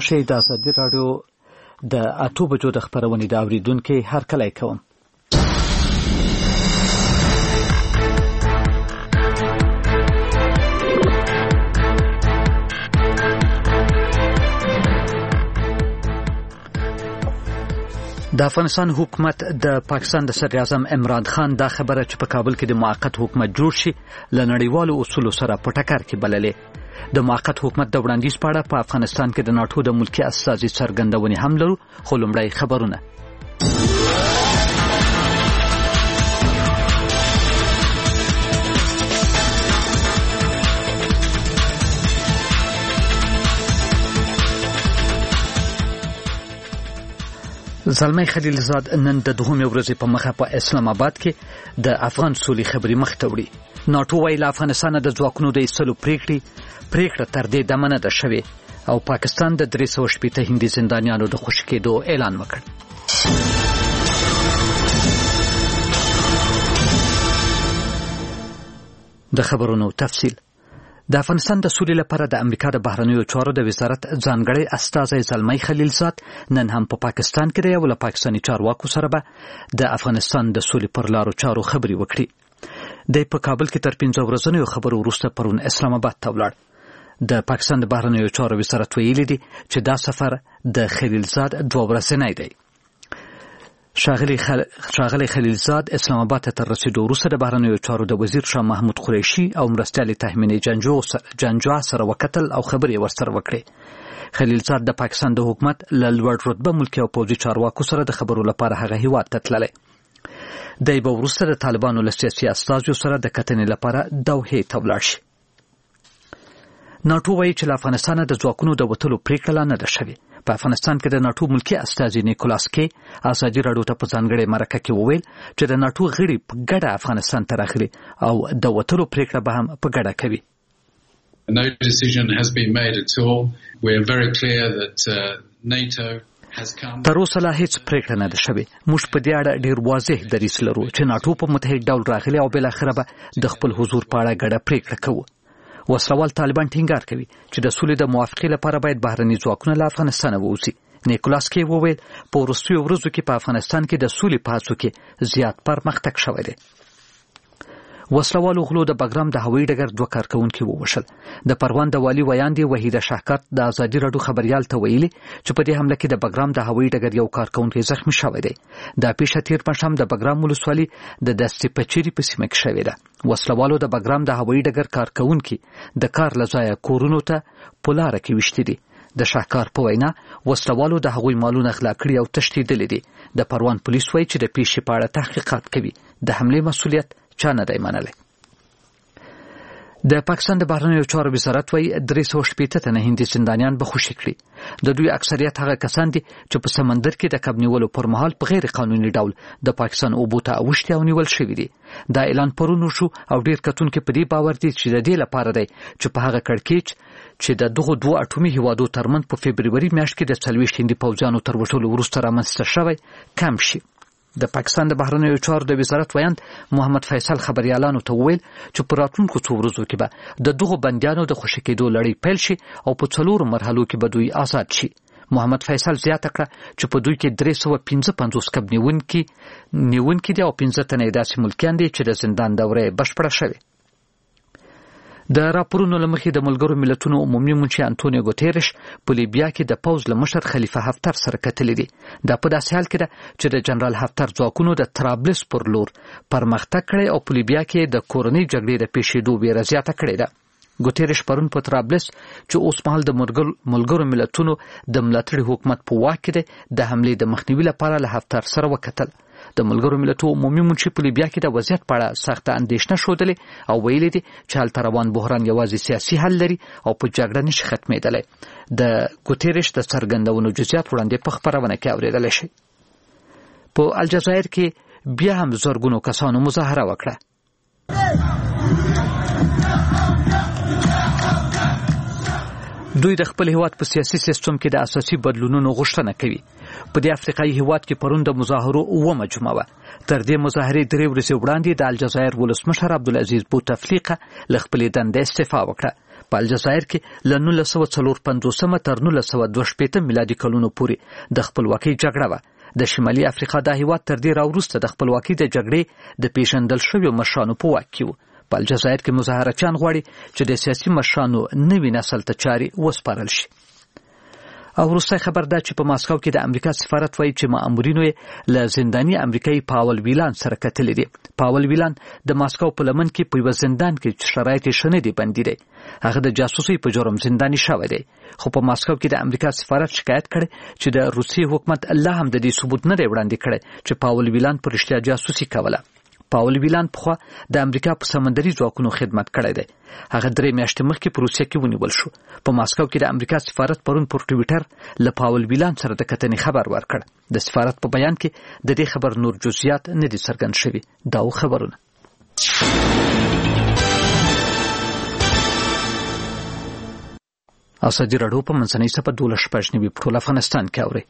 شئ د ازادي راډیو د 8 بجو د خبرونې د اوریدونکو هرکلی کوم. د افغانستان حکومت د پاکستان د صدر اعظم عمران خان دا خبره چې په کابل کې د موقت حکومت جوړ شي له نړیوالو اصولو سره په ټکر کې بللې. د موقت حکومت د وړاندیز په اړه په افغانستان کې د ناټو د ملکی استازي څرګندونې هم لرو، خو لومړی خبرونه. زلمی خلیلزاد نن د 2 ورځې په مخه په اسلام آباد کې د افغان سولې خبرې مخ ته وړي. ناټو وایي له افغانستان د ځواکونو د ایستلو پریکړه تر دې دمه نه ده شوې او پاکستان د 380 هندي زندانیانو د خوشي کېدو اعلان وکړ. د خبرونو تفصیل. د افغانستان د سولې لپاره د امریکا د بهرنیو چارو د وزارت ځانګړی استازی زلمی خلیلزاد نن هم په پاکستان کې دی او له پاکستاني چارواکو سره به د افغانستان د سولې پر لارو چارو خبرې وکړي. د په کابل کې تر 15 ورځې خبرو وروسته پرون اسلام آباد ته ولاړ. د پاکستان د بهرنیو چارو وزارت ویلي دی چې دا سفر د خلیلزاد 2 ورځې دی. ښاغلی خلیلزاد اسلام آباد ته تر رسیدو وروسته د بهرنیو چارو د وزیر شاه محمود قریشي او مرستیال تهمینې جنجو سره وکتل او خبرې ورسره وکړې. خلیلزاد د پاکستان د حکومت له لوړ رتبه ملکی او پوځي چارواکو سره د خبرو لپاره هغه هیواد ته تللی. دی به وروسته د طالبانو له سیاسي استازیو سره د کتنې لپاره دوحې ته ولاړ شي. ناټو وایي چې له افغانستانه د ځواکونو د وتلو پریکړه لا نه ده شوې. په افغانستان کې د ناټو ملکی استازي نیکولاس کې ازادي راډیو ته په ځانګړې مرکه کې وویل چې د ناټو غړي په ګډه افغانستان ته راغلي او د وتلو پریکړه به هم په ګډه کوي. No decision has been made at all. We are very clear that NATO تر اوسه لا هیڅ پریکړه نه ده شوې. موږ په دې اړه ډیر واضح دریځ لرو چې ناټو په متحد ډول راغلي او بل اخره به د خپل حضور په اړه ګډه پریکړه کوي. وسلوال طالبان ټینګار کوي چې د سولې د موافقې لپاره باید بهرني ځواکونه له افغانستان ووځي. نیکولاس کې وویل په وروستیو ورځو کې په افغانستان کې د سولې په هڅو کې زیات پرمختګ شوی دی. وسلوالو غلو د بګرام د هوایي ډګر 2 کارکونکي ووژل. د پروان د والي ویاندې وحیده شاهکار د ازادي راډیو خبريال ته ویلي چې په دې حمله کې د بګرام د هوایي ډګر یو کارکونکي زخمی شوی دی. د پیښه تیر پښام د بګرام ولسوالي د دستې پچيري په سیمه کې شوې ده. وسلوالو د بګرام د هوایي ډګر کارکونکي د کار لځای کورونو ته پولاره کې وشتي دي. د شاهکار په وینا وسلوالو د هغوی مالونه غلا کړي او تښتېدلي دي. د پروان پولیس وایي چې د پیښې په اړه تحقیقات کوي. د حملې مسؤلیت چا نه دی منلی. د پاکستان د بهرنیو چارو وزارت وایي 380 تنه هندي زندانیان به خوشي کړي. د دوی اکثریت هغه کسان دي چې په سمندر کې د کب نیولو پر مهال په غیر قانوني ډول د پاکستان اوبو ته اوښتي او نیول شوي دي. دا اعلان پرون وشو او ډیر کتونکو په دې باور دي چې د دې لپاره دی چې په هغه کړکېچ چې د دغه 2 اټومي هیوادو ترمنځ په فبرवरी میاشت کې د 40 هندي پوځیانو تر وټولو وروسته رامنځته شوی کم شي. د پاکستان د بهرنیو چارو د وزارت ویاند محمد فیصل خبريالانو ته وویل چې په راتلونکو 2 ورځو کې به د دغه بندیانو د خوشي کېدو لړۍ پیل شي او په 4 مرحلو کې به دوی آزاد شي. محمد فیصل زیاته کړه چې په دوی کې 355 کب نیونکي دي او 15 تنه داسې ملکیان دي چې د زندان دوره بشپړه شوه. د راپورونو لمخې د ملګرو ملتونو عمومي منشي انټونیو ګوتيرش په لیبیا کې د پوز لمشر خلیفه حفتر سره کتلې دي. دا په داسې حال کې ده چې د جنرال حفتر ځواکونو د طرابلس پر لور پرمختګ کړی او په لیبیا کې د کورنۍ جګړې د پیښېدو ویره زیاته کړې ده. ګوتيرش پرون په طرابلس چې اوس مهال د ملګرو ملتونو د ملاتړي حکومت په واک کې ده د حملې د مخنیوي لپاره له حفتر سره وکتل. د ملګرو ملتونو عمومي منشي په لیبیا کې د وضعیت په اړه سخته اندېښنه ښودلې او ویلي دي چې هلته روان بحران یوازې سیاسي حل لري او په جګړه نشي ختمېدلی. د ګوتيرش د څرګندونو جزئیات وړاندې په خبرونه کې اورېدلی شي. په الجزایر کې بیا هم زرګونو کسانو مظاهره وکړه. دوی د خپل هیواد په سیاسي سیستم کې د اساسي بدلونونو غوښتنه کوي. په دې افریقایي هیواد کې پرون د مظاهرو 9 جمعه وه. تر دې مظاهرې 3 ورځې وړاندې د الجزایر ولسمشر عبدالعزیز بوتفلیقه له خپلې دندې استعفا وکړه. په الجزایر کې له 1954 تر 1962 میلادي کلونو پورې د خپلواکۍ جګړه وه. د شمالي افریقا د هیواد تر دې راوروسته د خپلواکۍ د جګړې د پیژندل شویو مشرانو په واک کې و. په الجزایر کې مظاهرچیان غواړي چې د سیاسي مشرانو نوي نسل ته چاري وسپارل شي. او وروستی خبر ده چې په ماسکو کې د امریکا سفارت وایي چې مامورینو یې له زنداني امریکایي پاول ویلان سره کتلي دي. پاول ویلان د ماسکو په لمن کې په یو زندان کې چې شرایط یې ښه نه دي بندي دی. هغه د جاسوسۍ په جرم زنداني شوی دی. خو په ماسکو کې د امریکا سفارت شکایت کړي چې د روسیې حکومت الله هم د دې ثبوت نه دی وړاندې کړی چې پاول ویلان په رښتیا جاسوسي کوله. پاول ویلان پخوا د امریکا په سمندري ځواکونو خدمت کړی دی. هغه 3 میاشتې مخکې په روسیه کې ونیول شو. په ماسکو کې د امریکا سفارت پرون پر ټویټر له پاول ویلان سره د کتنې خبر ورکړ. د سفارت په بیان کې د دې خبر نور جزئیات نه دي څرګند شوي. دا خبرونه اسدی راډیو په منځنۍ صفحه 12 په ټول افغانستان کې اوري.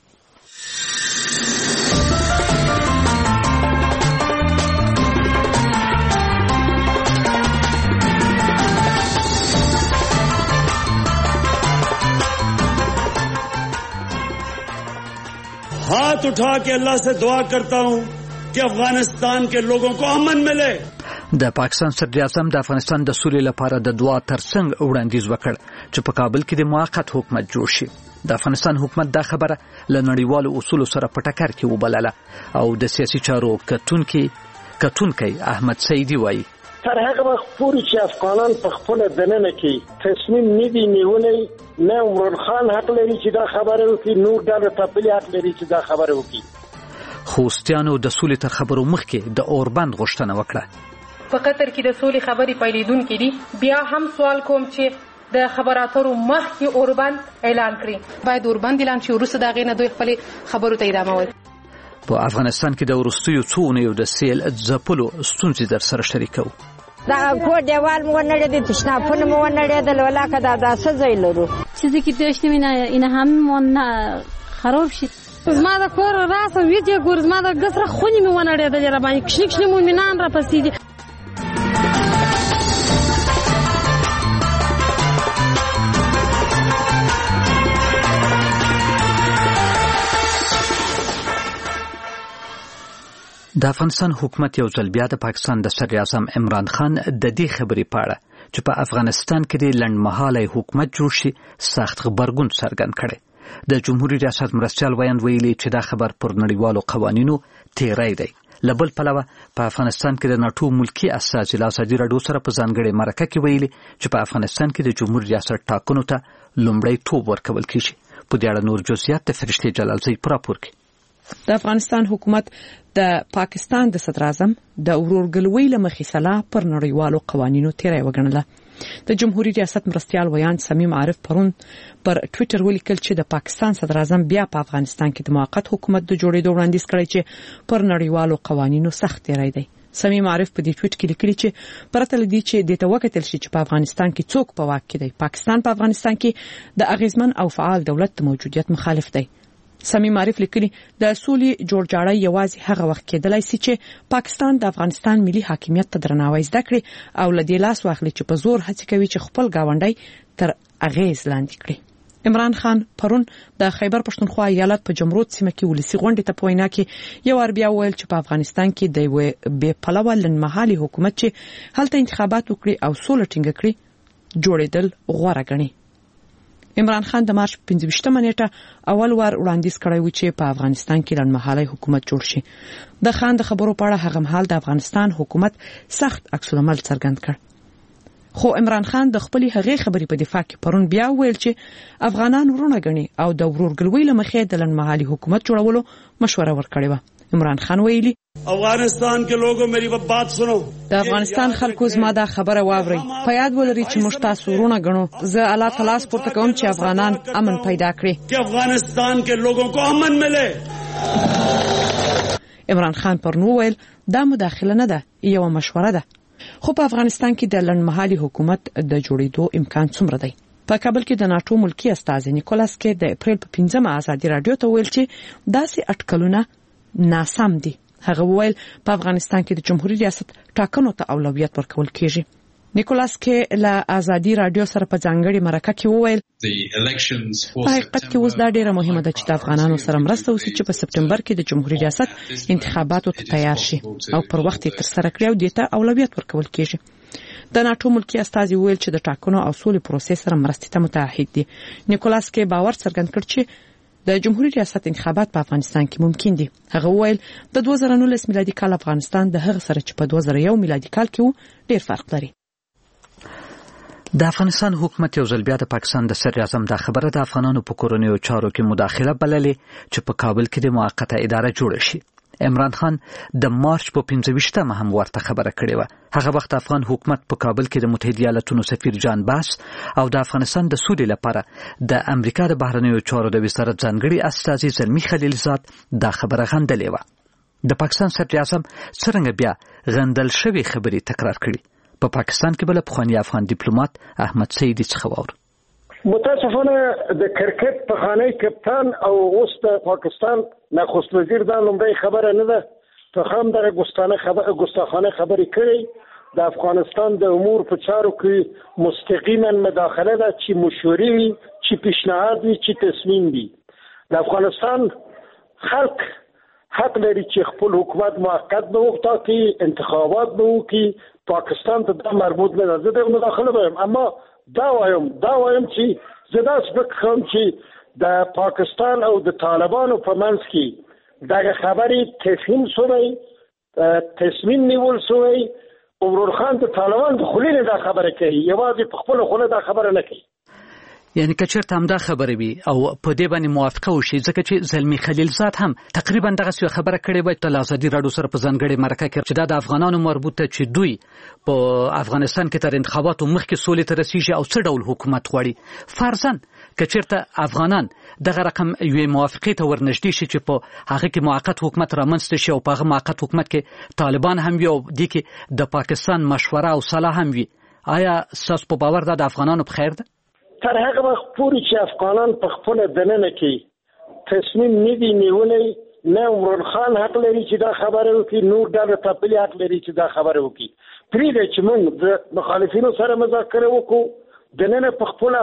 हाथ उठा के अल्लाह से दुआ करता हूं कि अफगानिस्तान के लोगों को अमन मिले. د پاکستان صدر اعظم د افغانستان د سولې لپاره د دعا ترڅنګ وړاندیز وکړ چې په کابل کې د موقت حکومت جوړ شي. د افغانستان حکومت دا خبره له نړیوالو اصولو سره په ټکر کې وبلله او د سیاسي چارو کتونکی احمد سعیدی وایي تر هغه وخت پورې چې افغانان په خپل دننه کې تصمیم نه دی نیولې نه عمران خان حق لري چې دا خبره وکړي، نور ډله تپلي حق لري چې دا خبره وکړي. خوستیانو د سولې تر خبرو مخکې د اوربند غوښتنه وکړه. په قطر کې د سولې خبرې پیلېدونکې دي. بیا هم سوال کوم چې د خبراتو مخکې اوربند اعلان کړي. باید اوربند اعلان شي، وروسته د هغې نه دوی خپلې خبرو ته ادامه ورکړي. په افغانستان کې د وروستیو څو اونیو د سیل ځپلو ستونزې در سره شریکوو. دا کور دیوال مو نړیدل، تشنابونه مو نړیدل، ولاکه دا څه ځای لرو چیزی که داشتیم اینا هم خراب شد. زما د کور راسه ویجه ګور زما د ګسره خونی مې ونړېدل را باندې کښنی مومنان را پسې دي. د افغانستان حکومت یو ځل بیا د پاکستان د صدر اعظم عمران خان د دې خبرې په اړه چې په افغانستان کې د لنډمهاله حکومت جوړ شي سخت غبرګون څرګند کړي. د جمهوریت ریاست مرستیال ویاند ویلي چې دا خبر پر نړیوالو قوانینو تیری دی. له بل پلوه په افغانستان کې د ناټو ملکی استازي له ازادي راډیو سره په ځانګړې مرکه کې ویلي چې په افغانستان کې د جمهوریت ریاست ټاکنو ته لومړی توپ ورکول کیږي. په دې اړه نور جزئیات د فرشتي جلالزی په راپور کې. د افغانستان حکومت د پاکستان د صدر اعظم د ورورګلوۍ له مخې سلا پر نړیوالو قوانینو تیری وګڼله. د جمهوریت ریاست مرستیال ویاند صمیم عارف پرون پر ټویټر ولیکل چې د پاکستان صدر اعظم بیا په افغانستان کې د موقت حکومت د جوړېدو وړاندیز کړی چې پر نړیوالو قوانینو سخت تیری دی. صمیم عارف په دې ټویټ کې لیکلي چې پرته له دې چې د توکتل شي چې په افغانستان کې څوک په واک کې دی، پاکستان په افغانستان کې د اغیزمن او فعال دولت د موجودیت مخالف دی. صمیم عارف لیکلي د سولې جوړجاړی یوازې هغه وخت کېدلای شي چې پاکستان د افغانستان ملي حاکمیت ته درناوی زده کړي او له دې لاس واخلي چې په زور هڅه کوي چې خپل گاونډي تر اغیز لاندې کړي. عمران خان پرون د خیبر پښتونخوا ایالت په جمرود سیمه کې ولسی غونډې ته په وینا کې یو اربیا ویل چې په افغانستان کې د یو بې پلوه لنډمهالي حکومت چې هلته انتخابات وکړي او سوله ټینګه کړي جوړېدل غوره ګڼي. عمران خان د مارچ 25 نیټه اول وار وړاندیز کړی و چې په افغانستان کې لنډمهاله حکومت جوړ شي. د خان د خبرو په اړه هغه مهال د افغانستان حکومت سخت عکس العمل څرګند کړ. خو عمران خان د خپلې هغې خبرې په دفاع کې پرون بیا ویل چې افغانان ورونه غني او د ورورګلوۍ له مخې د لنډمهالي حکومت جوړولو مشوره ورکړې و. عمران خان ویلي افغانستان کې لوګو میری بات سنو، د افغانستان خلکو زما دا خبره واوري، په یاد ولري چې موږ تاسو ورونه غنو. زه الله تعالی سپورت کوم چې افغانان امن پیدا کړي، چې افغانستان کې لوګو کو امن ملے. عمران خان پرنو ویل دا مداخله نه ده، یو مشوره ده. خو په افغانستان کې د لنډمهالي حکومت د جوړېدو امکان څومره دی؟ په کابل کې د ناټو ملکی استازي نیکولاس کې د اپریل په 15 ازادي رادیو ته ویل چې داسې اټکلونه ناسم دي. هغه ویل په افغانستان کې د جمهوریت ریاست ټاکنو ته اولویت ورکول کیږي. نیکولاس کې له ازادي رادیو سره په ځانګړي مرکه کې وویل په حقیقت کې اوس دا ډیره مهمه ده چې د افغانانو سره مرسته وشي چې په سپټمبر کې د جمهوریت ریاست انتخاباتو ته تیار شي او پر وخت یې ترسره کړي او دې ته اولویت ورکول کیږي. د ناتو ملکی استازي ویل چې د ټاکنو او سولې پروسې سره مرستې ته متعهد دي. نیکولاس کې باور څرګند کړ چې د جمهوریت ریاست انتخابات په افغانستان کې ممکن دي. هغه ویل د 2019 میلادي کال افغانستان د هغه سره چې په 2001 میلادي کال کې ډیر فرق لري. د افغانستان حکومت یو ځل بیا د پاکستان د صدر اعظم د خبره د افغانانو په کورنیو چارو کې مداخله بللې چې په کابل کې د موقته اداره جوړه شي. عمران خان د مارچ په 15 هم ورته خبره کړې و. هغه وخت افغان حکومت په کابل کې د متحده ایالاتونو سفیر جان باس او د افغانستان د سولې لپاره د امریکا د بهرنیو چارو د وزارت ځانګړي استازي زلمی خلیلزاد دا خبره غندلې و. د پاکستان صدر اعظم څنګه بیا غندل شوی خبرې تکرار کړي؟ په پاکستان کې بل پخوانی افغان ډیپلوماټ احمد سیدی څخه وور. متاسفانه د کرکټ پخوانی کپتان او اوس د پاکستان نخست وزیر دا لومړی خبره نه ده. په هم دغه ګستاخانه خبرې کړي د افغانستان د امور په چارو کې مستقیما مداخله ده، چې مشورې وي، چې پیشنهاد وي، چې تصمیم وي. د افغانستان خلک حق لري چې خپل حکومت موقت به وټاکي، انتخابات به وکړي. پاکستان ته دا مربوط نه ده. زه د مداخله وایم، اما دا وایم چې زه دا فکر کوم چې د پاکستان او د طالبانو په منځ کې دغه خبرې تصمیم نیول شوی. عمران خان د طالبان د خلینو دا خبره کوي، یوازې په خپل خله دا خبره نه کوي. یعنی که چیرته هم دا خبره وي او په دې باندې موافقه وشي، ځکه چې زلمی خلیلزاد هم تقریبا دغه څه خبره کړې وای د ازادي رادیو سره په ځانګړي مرکه کې چې دا د افغانانو مربوطه چې دوی په افغانستان کې تر انتخاباتو مخکې سولې ته رسیږي او څه ډول حکومت غواړي. فرضاً که چیرته افغانان دغه رقم یو موافقه ته ورنږدې شي چې په هغه کې موقت حکومت رامنځته شي او په هغه موقت حکومت کې طالبان هم وي او د کې د پاکستان مشوره او صلاح هم وي، آیا تاسو په باور ده د افغانانو په خیر ده؟ تر هغه وخت پورې چې افغانان په خپل دننه کې تصمیم نه دی نیولی، نه عمران خان حق لري چې دا خبره وکړي، نور ډله تپلي حق لري چې دا خبره وکړي. پرېږدئ چې موږ د مخالفینو سره مذاکره وکړو، دننه په خپل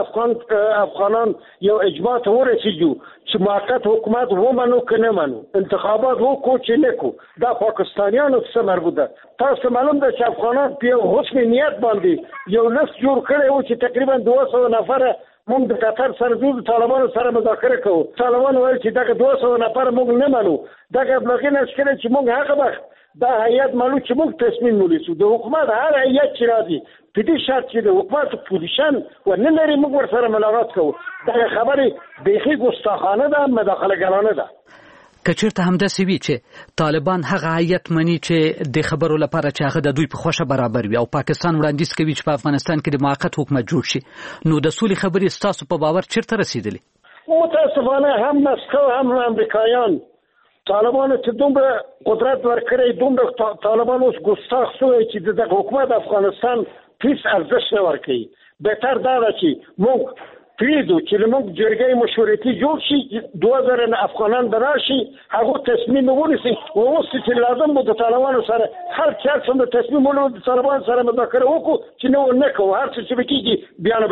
افغانان یو اجماع ته ورسېږو چې موقت حکومت ومنو که نه منو، انتخابات وکړو چې نه کړو. دا پاکستانیانو څه مربوط ده. تاسو معلوم ده چې افغانان په یو حسن نیت باندې یو لست جوړ کړی و چې تقریبا 200 نفره موږ د قطر سره د طالبانو سره مذاکره کوو. طالبان وایي چې دغه 200 نفر موږ نه منو. دغه ابلاغي نشکره چې موږ هغه وخت دا هیئت مالو چې موږ تصمیم ونیسو. د حکومت هر هیئت چې راځي په دې شرط چې د حکومت پوزیشن ونه لري موږ ورسره ملاقات کوو. دغه خبرې بیخي ګستاخانه ده، مداخله ګرانه ده. که چیرته همداسې وي چې طالبان هغه هیئت مني چې د خبرو لپاره چې هغه د دوی په خوښه برابر وي او پاکستان وړاندیز کوي چې په افغانستان کې د موقت حکومت جوړ شي، نو د سولې خبرې ستاسو په باور چیرته رسیدلې؟ متاسفانه هم مسکو هم امریکایان طالبانو ته دومره قدرت ورکړی، دومره طالبان اوس ګستاخ شوی چې د حکومت افغانستان هیڅ ارزښت نه ورکوي. بهتر دا ده چې موږ پریدو چې موږ جرګې مشورتي جوړ شي، 2000 افغانان براشي، هغه تصمیم ونیسي او اوس چې لازم مو د طالبانو سره هر چا څنګه تصمیم ونیسي د طالبانو سره مذاکره وکړو چې نو نه کوو، هر څه چې بکیږي بیان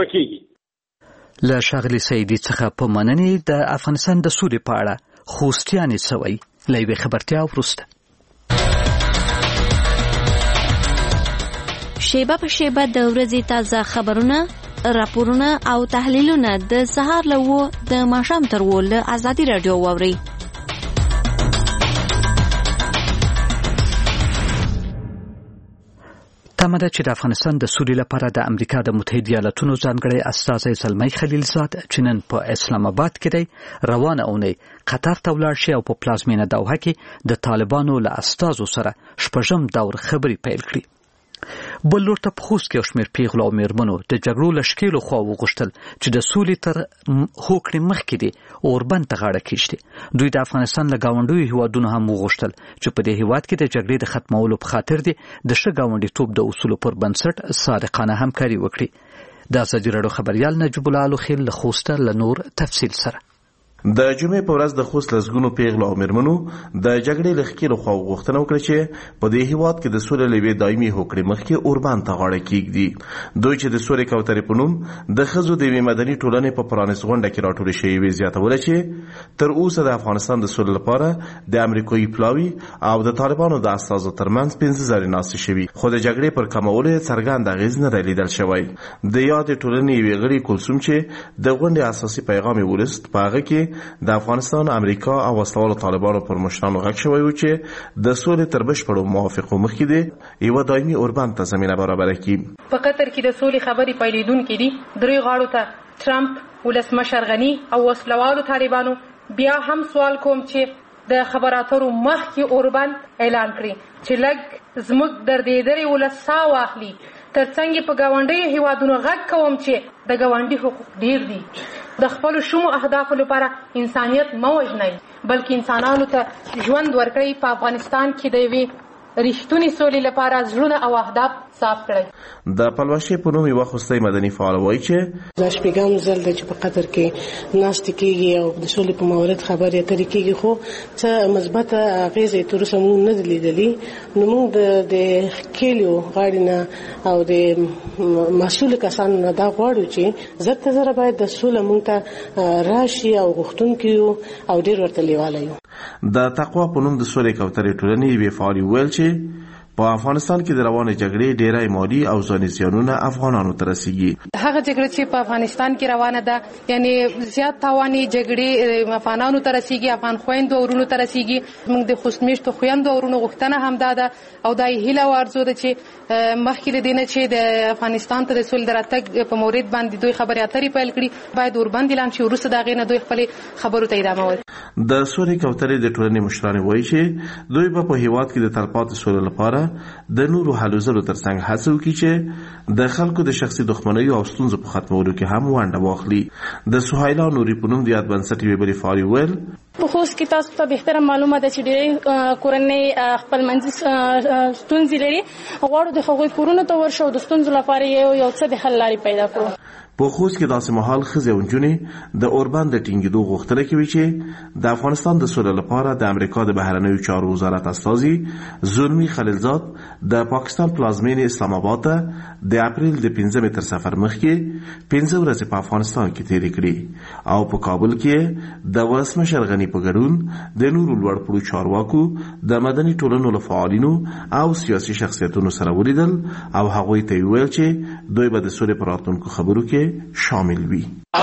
بکیږي. له ښاغلي سیدي څخه په مننې د افغانستان د سولې په اړه خوستیانې سوی لایوي خبرتیا وروسته شیبه په شیبه د ورځې تازه خبرونه، راپورونه او تحلیلونه د سهار له 9 د ماښام تر 10 له ازادي رادیو واوري. تمه ده چې د افغانستان د سولې لپاره د امریکا د متحده ایالاتونو ځانګړي استازی زلمی خلیلزاد چې نن په اسلام آباد کې دی، روانه اونۍ قطر ته ولاړ شي او په پلازمینه دوحه کې د طالبانو له استازو سره شپږم دور خبرې پیل کړي. بل لور ته په خوست کې یو شمېر پیغلو او میرمنو د جګړو له ښکېلو خوا وغوښتل چې د سولې تر هوکړې مخکې دي اوربند ته غاړه کېږدي. دوی د افغانستان له ګاونډیو هیوادونو هم وغوښتل چې په دې هیواد کې د جګړې د ختمولو په خاطر دي د ښه ګاونډیتوب د اصولو پر بنسټ صادقانه همکاري وکړي. د ازادي راډیو خبریال نجیب الله الخیل له خوسته له نور تفصیل سره. د جمعې په ورځ د خوست لسګونو پیغلو او میرمنو د جګړې له ښکېلو خواو غوښتنه وکړه چې په دې هېواد کې د سولې له یوې دایمي هوکړې مخکې اوربند ته غاړه کېږدي. دوی چې د سولې کوترې په نوم د ښځو د یوې مدني ټولنې په پرانیست غونډه کې راټولې شوې وې زیاتوله چې تر اوسه د افغانستان د سولې لپاره د امریکایي پلاوي او د طالبانو د استازو ترمنځ 15 ځلې ناستې شوي، خو د جګړې پر کمولو یې څرګند اغېز نه دی لیدل شوی. د یادې ټولنې یوې غړي کلثوم چې د غونډې اساسي پیغام یې ولست، په هغه کې د افغانستان، امریکا او وسلوالو طالبانو پر مشرانو غږ شوی و چې د سولې تر بشپړو موافقو مخکې دی یوه دایمي اوربند ته زمینه برابره کړي. په قطر کې د سولې خبرې پیلېدونکې دي. درې غاړو ته ټرمپ، ولسمشر غني او وسلوالو طالبانو بیا هم سوال کوم چې د خبراترو مخکې اوربند اعلان کړي چې لږ زموږ دردېدلې ولس ساه واخلي. ترڅنګ په ګاونډیو هیوادونو غږ کوم چې د ګاونډي حقوق ډیر دي. د خپل شومو اهدافو لپاره انسانیت مه وژنئ، بلکې انسانانو ته ژوند ورکړئ. په افغانستان کې د یوې رښتونې سولې لپاره زړونه او اهداف صاف کړئ. د پلوشې په نوم یوه خوستی مدني فعال وایي چې دا شپږم ځل دی چې په قطر کې ناستې کېږي او د سولې په مورد خبرې اترې کېږي، خو څه مثبته اغېزې یې تر اوسه موږ نه دي لیدلي. نو موږ د ښکېلیو غاړې نه او د مسؤلو کسانو نه دا غواړو چې زر ته زره باید د سوله موږ ته راشي او غوښتونکي یو او ډېر ورته لیواله یو. د تقوا په نوم د سولې کوترې ټولنې یوې فعالې وویل چې په افغانستان کې د روانې جګړې ډېری مالي او ځاني زیانونه افغانانو ته رسیږي. هغه جګړه چې په افغانستان کې روانه ده، یعنی زیات تاواني جګړې افغانانو ته رسیږي، افغان خویندو او ورونو ته رسیږي. موږ د خوست میشتو خویندو او ورونو غوښتنه هم دا ده او دا یې هیله او ارزو ده چې مخکې له دې نه چې د افغانستان ته د سولې د راتګ په مورد باندې دوی خبرې اترې پیل کړي، باید اوربند اعلان شي، وروسته د هغې نه دوی خپلې خبرو ته ادامه ورکړي. د سولې کوترې د ټولنې مشرانې وایي چې دوی به په هېواد کې د تلپاتې سولې لپاره د نورو هلو ځلو ترڅنګ هڅه وکړي چې د خلکو د شخصي دښمنیو او ستونزو په ختمولو کې هم ونډه واخلي. د سهیلا نوري په نوم د یاد بنسټ یوې بلې فعالې وویل په خوست کې تاسو ته بهتره معلومه ده چې ډېرې کورنۍ خپلمنځي ستونزې لري. غواړو د هغوی کورونو ته ورشو او د ستونزو لپاره یو څه د حل لارې پیدا کړو. په خوست کې داسې مهال ښځې او نجونې د اوربند د ټینګېدو غوښتنه کوي چې د افغانستان د سولې لپاره د امریکا د بهرنیو چارو وزارت استازي زلمي خلیلزاد د پاکستان پلازمینې اسلام آباد ته د اپریل د 15 تر سفر مخکې 15 ورځې په افغانستان کې تېرې کړې او په کابل کې د ولسمشر غني په ګډون د نورو لوړ پوړو چارواکو، د مدني ټولنو له فعالینو او سیاسي شخصیتونو سره ولیدل او هغوی ته ویل چې دوی به د سولې په راتلونکو خبرو کې شامل وي.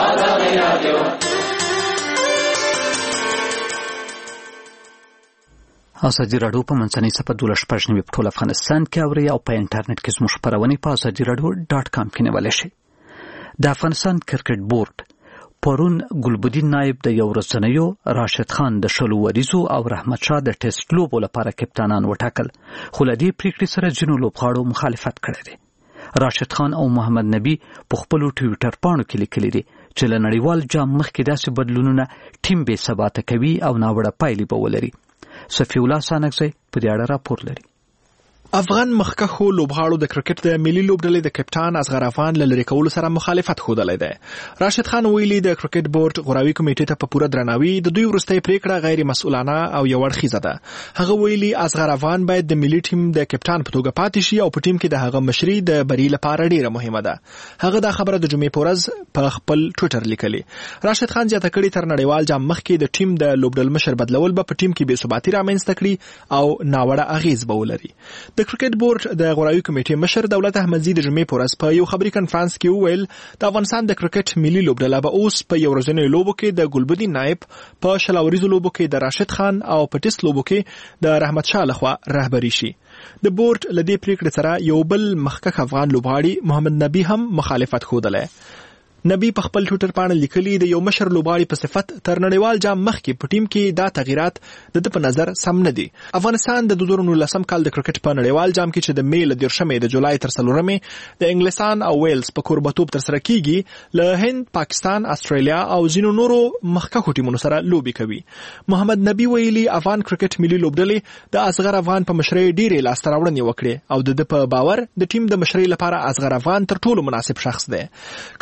ازادي راډیو په منځنۍ صفحه 12 په ټول افغانستان کې اوري او په انټرنیټ کې زموږ خبرونه په azadiradio.com کې نیول شي. د افغانستان کرکټ بورډ پرون ګلبدین نایب د یو ورځنیو، راشد خان د شلو وریزو او رحمت شاه د ټیسټ لوبو لپاره کپتانان وټاکل، خو له دې پریکړې سره ځینو لوبغاړو مخالفت کړی دی. راشد خان او محمد نبی په خپلو ټویټر پاڼو کې لیکلي دي چې له نړیوال جام مخکې داسې بدلونونه ټیم بې ثباته کوي او ناوړه پایلې به ولري. صفی الله سانکزی په دې اړه راپور لري. افغان مخکښو لوبغاړو د کرکټ د ملي لوبډلې د کپټان اصغر افغان له لرې کولو سره مخالفت ښودلی دی. راشد خان ویلي د کرکټ بورډ غوراوي کمیټې ته په پوره درناوي د دوی وروستۍ پریکړه غیر مسؤلانه او یو اړخیزه ده. هغه ویلي اصغر افغان باید د ملي ټیم د کپټان په توګه پاتې شي او په ټیم کې د هغه مشري د بری لپاره ډیره مهمه ده. هغه دا خبره د جمعې په ورځ په خپل ټویټر لیکلي. راشد خان زیاته کړي تر نړیوال جام مخکې د ټیم د لوبډل مشر بدلول به په ټیم کې بې ثباتي رامنځته کړي او ناوړه اغیز به ولري. د کرکټ بورډ د غوراوي کمیټې مشر دولت احمدزي د جمعې په ورځ په یو خبري کنفرانس کې وویل د افغانستان د کرکټ ملي لوبډله به اوس په یو ورځنیو لوبو کې د ګلبدین نایب، په شلاوریزو لوبو کې د راشد خان او په ټیسټ لوبو کې د رحمت شاه لخوا رهبري شي. د بورډ له دې پریکړې سره یو بل مخکښ افغان لوبغاړي محمد نبی هم مخالفت ښودلی. نبی په خپل ټویټر باندې لیکلي د یو مشر لوبغاړي په صفت تر نړیوال جام مخکې په ټیم کې دا تغیرات د په نظر سم نه دي. افغانستان د 2019 کال د کرکټ په نړیوال جام کې چې د می له 13 د جولای تر 4 د انګلستان او ویلز په کوربتوب تر سره کیږي، له هند، پاکستان، استرالیا او ځینو نورو مخکښو ټیمونو سره لوبي کوي. محمد نبی ویلي افغان کرکټ ملي لوبډلې د اصغر افغان په مشرۍ ډېرې لاسته راوړنې وکړې او د په باور د ټیم د مشرۍ لپاره اصغر افغان تر ټولو مناسب شخص دی. کرکټ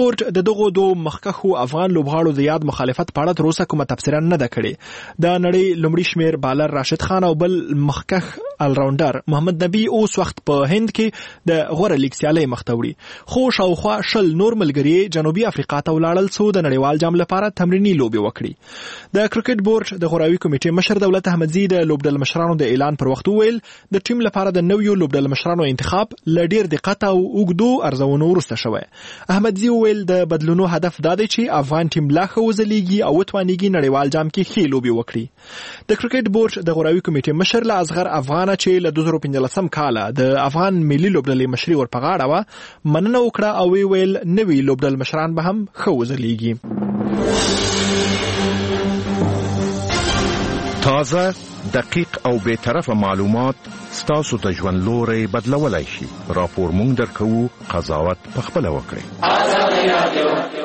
بورډ د دغو دوه مخکښو افغان لوبغاړو د یاد مخالفت په اړه تر اوسه کومه تبصره نه ده کړې. د نړۍ لومړي شمیر بالر راشد خان او بل مخکښ الراونډر محمد نبی اوس وخت په هند کې د غوره لیګ سیالۍ مخ ته وړي. خو شاوخوا 20 نور ملګري جنوبي افریقا ته ولاړل څو د نړیوال جام لپاره تمرینی لوبي وکړي. د کرکټ بورډ د غوراوي کمیټې مشر دولت احمدزي د لوبډل مشرانو د اعلان پر وخت وویل د ټیم لپاره د نویو لوبډل مشرانو انتخاب ل ډیر دقت او اوږدو ارزونو وروسته شوی. احمدزي وویل د بدلونو هدف دا دی چې افغان ټیم لا ښه وځلیږي او وتوانیږي نړیوال جام کې ښې لوبي وکړي. د کرکټ بورډ د غوراوي کمیټې مشر له اصغر افغان چې له 2015 کال د افغان ملي لوبډلې مشري ور پغاړه و مننه وکړه او ویل نوی لوبډل مشران به هم ښه وځلیږي. تازه، دقیق او بے طرفه معلومات ستاسو د ژوند لوري بدلولای شي. راپور مونږ درکو، قضاوت پخپله وکړئ.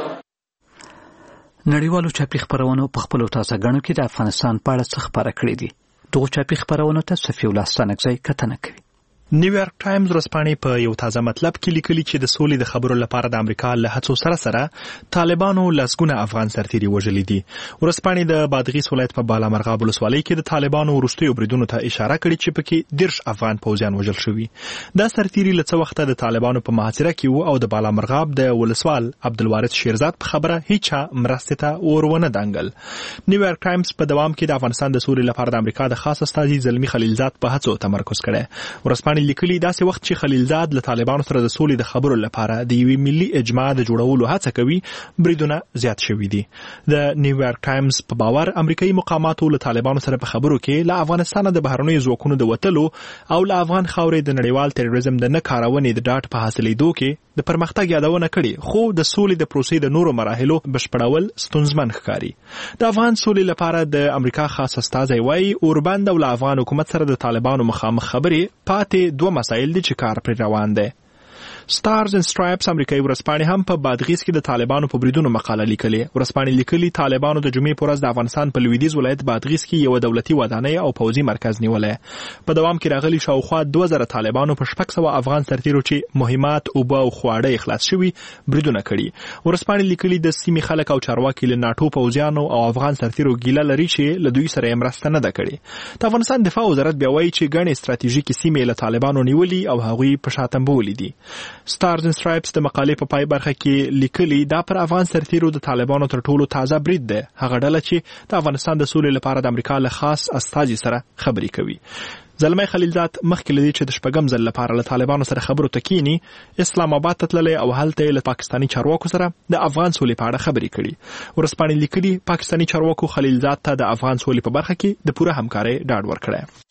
نړیوالو چاپي خبرونو په خپل تازه غنو کې د افغانستان په اړه څه خبره کړې دي. دغه چاپي خبرونو ته صفي الله ستانکزی کتنه کوي. نیویارک ټایمز ورځپاڼې په یو تازه مطلب کې لیکلي چې د سولې د خبرو لپاره د امریکا له هڅو سره طالبانو لسګونه افغان سرتیري وژلي دي. ورځپاڼې د بادغیس ولایت په بالامرغاب ولسوالۍ کې د طالبانو وروستیو بریدونو ته اشاره کړې چې پکې 10 افغان پوځیان وژل شوي. دا سرتیري له څه وخته د طالبانو په محاصره کې وو او د بالامرغاب د ولسوال عبدالوارث شیرزاد په خبره هیڅ مرستې ته ورونه دانګل. نیویارک ټایمز په دوام کې د افغانستان د سولې لپاره د امریکا د خاص استازي زلمی خلیلزاد په هڅو تمرکز کړی. ورځپاڼې لیکلي داسې وخت چې خلیلزاد له طالبانو سره د سولې د خبرو لپاره د یوې ملي اجماع د جوړولو هڅه کوي، بریدونه زیات شوي دي. د نیویارک ټایمز په باور امریکایي مقاماتو له طالبانو سره په خبرو کې له افغانستان د بهرنیو ځواکونو د وتلو او له افغان خاورې د نړیوال تروریزم د نه کارونې د ډاټ په حاصلېدو کې د پرمختګ یادونه کړي، خو د سولې د پروسې د نورو مراحلو بشپړول ستونزمن ښکاري. د افغان سولې لپاره د امریکا خاص استازی وايي اوربند او له افغان حکومت سره د طالبانو مخامخ خبرې پاتې دوه مسایل دي چې کار پر روان دی. سټارز اند سټرایپس امریکایي ورځپاڼې هم په بادغیس کې د طالبانو په بریدونو مقاله لیکلې. ورځپاڼې لیکلي طالبانو د جمعې په ورځ د افغانستان په لویدیځ ولایت بادغیس کې یو دولتي ودانۍ او پوځي مرکز نیولې. په دوام کې راغلي شاوخوا 2000 طالبانو په 600 افغان سرتیرو چې مهمات او به خواړه اخلاص شوي بریدونه کړي. ورځپاڼې لیکلي د سیمې خلک او چارواکي له ناتو پوځیانو او افغان سرتیرو ګیله لري چې له دوی سره مرسته نه ده کړې. د افغانستان دفاع وزارت بیا وایي چې ګڼې ستراتیژیکي سیمې له طالبانو نیولي او هغوی په شا تمبولي دي. سټارز اند سټرایپس د مقالې په پای برخه کې لیکلي دا پر افغان سرتیرو د طالبانو تر ټولو تازه برید دی، هغه ډله چې د افغانستان د سولې لپاره د امریکا له خاص استازي سره خبرې کوي. زلمی خلیلزاد مخکې لدی چې د شپږم ځل لپاره له طالبانو سره خبرو ته کینی اسلام آباد ته تللی او هلته له پاکستاني چارواکو سره د افغان سولې په اړه خبرې کړي. ورځپاڼې لیکلي پاکستاني چارواکو خلیلزاد ته د افغان سولې په برخه کې د پوره همکارۍ ډاډ ورکړی.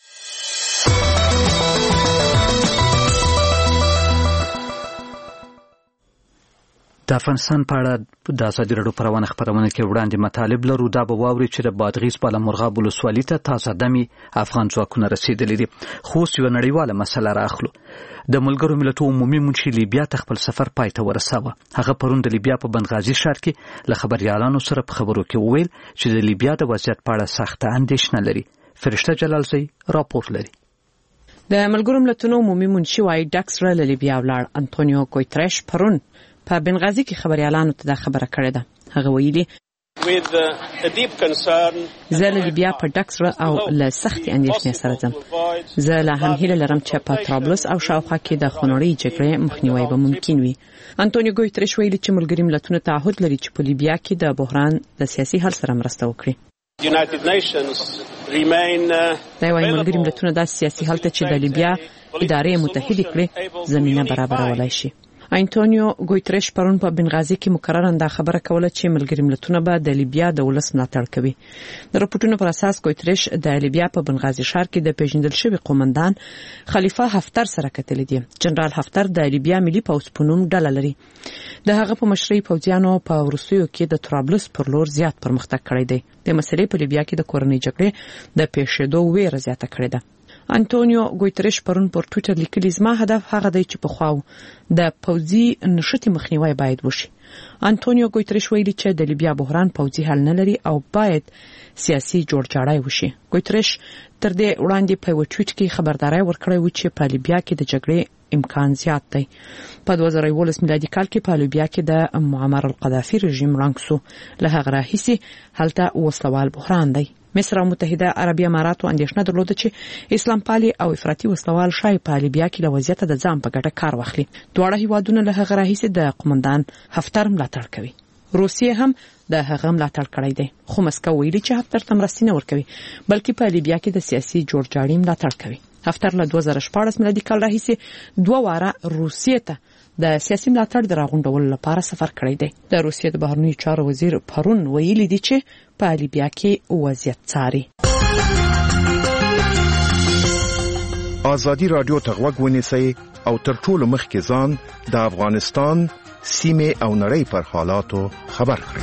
د افغانستان په اړه د ازادي راډیو په روانه خبرونه کې وړاندې مطالب لرو. دا به واوري چې د بادغیس بالامرغاب ولسوالۍ ته تازه دمي افغان ځواکونه رسیدلي دي. خو یو نړیواله مسله راخلو. د ملګرو ملتونو عمومي منشي لیبیا ته خپل سفر پای ته ورساوه. هغه پرون د لیبیا په بنغازي ښار کې له خبريالانو سره په خبرو کې وویل چې د لیبیا د وضعیت په اړه سخته اندېښنه لري. فرشته جلالزی راپور لري. د ملګرو ملتونو عمومي منشي وايي ډاکس را لیبیا ولاړ. انټونیو کوترش پرون په بنغازي کې خبريالانو ته دا خبره کړې ده. هغه ویلي زه له لیبیا په ډاکس او له سختې اندېښنې سره ځم. زه لا هم هیله لرم چې په طرابلس او شاوخوا کې د خونړۍ جګړې مخنیوی به ممکن وي. انټونیو کوترش ویلي چې ملګري ملتونه تعهد لري چې په لیبیا کې د بحران د سیاسي حل سره مرسته وکړي. دا وايي ملګري ملتونه د سیاسي حل ته چې د لیبیا ادارې متحد کړي زمينه برابرولای شي. انټونیو ګوتریش پرون په بنغازي کې مکررن دا خبره کوله چې ملګري ملتونه به د لیبیا د ولس ملاتړ کوي. د راپورټونو پر اساس ګوتریش د لیبیا په بنغازي ښار کې د پیژندل شوی قومندان خلیفه حفتر سره کتل دي. جنرال حفتر د لیبیا ملي پوځ په نوم ډله لري. د هغه په مشرۍ پوځیانو په وروستیو کې د طرابلس پر لور زیات پرمختګ کړی دی. د مسلې په لیبیا کې د کورنۍ جګړې د پیښېدو ویره زیاته کړې ده. انټونیو ګوتریش پرون پر ټوئیټر لیکلی زما هدف هغه دی چې په خواو د پوځي نشټي مخنیوي باید وشي. انټونیو ګوتریش ویلي چې د لیبیا بحران پوځي حل نه لري او باید سیاسي جوړجاړی وشي. ګوتریش تر دې وړاندې په یو ټویټ کې خبرداري ورکړې و چې په لیبیا کې د جګړې امکان زیات دی. په 2011 میلادي کال کې په لیبیا کې د معمر القذافي رژیم رانګ سو. له هغه راهیسې هلته وسلوال بحران دی. مصر او متحده عربي اماراتو اندېښنه درلوده چې اسلام پالي او افراطي وسلوال شای په لیبیا کې له وضعیت د ځان په ګټه کار واخلي. دواړه هیوادونه له هغه راهیسې د قومندان هفتر ملاتړ کوي. روسیه هم د هغه ملاتړ کړی دی، خو مسکو ویلي چې هفتر ته مرستې نه ورکوي، بلکې په لیبیا کې د سیاسي جوړجاړي ملاتړ کوي. هفتر له 2014 میلادي کال راهیسې 2 واره روسیه ته د سیاسي ملاتړ د راغونډولو لپاره سفر کړی دی. د روسیې د بهرنیو چارو وزیر پرون ویلي دی چې په لیبیا کې وضعیت څاري. ازادي رادیو ته غوږ ونیسئ او تر ټولو مخکې ځان د افغانستان سیمه او نړۍ پر حالاتو خبر کړئ.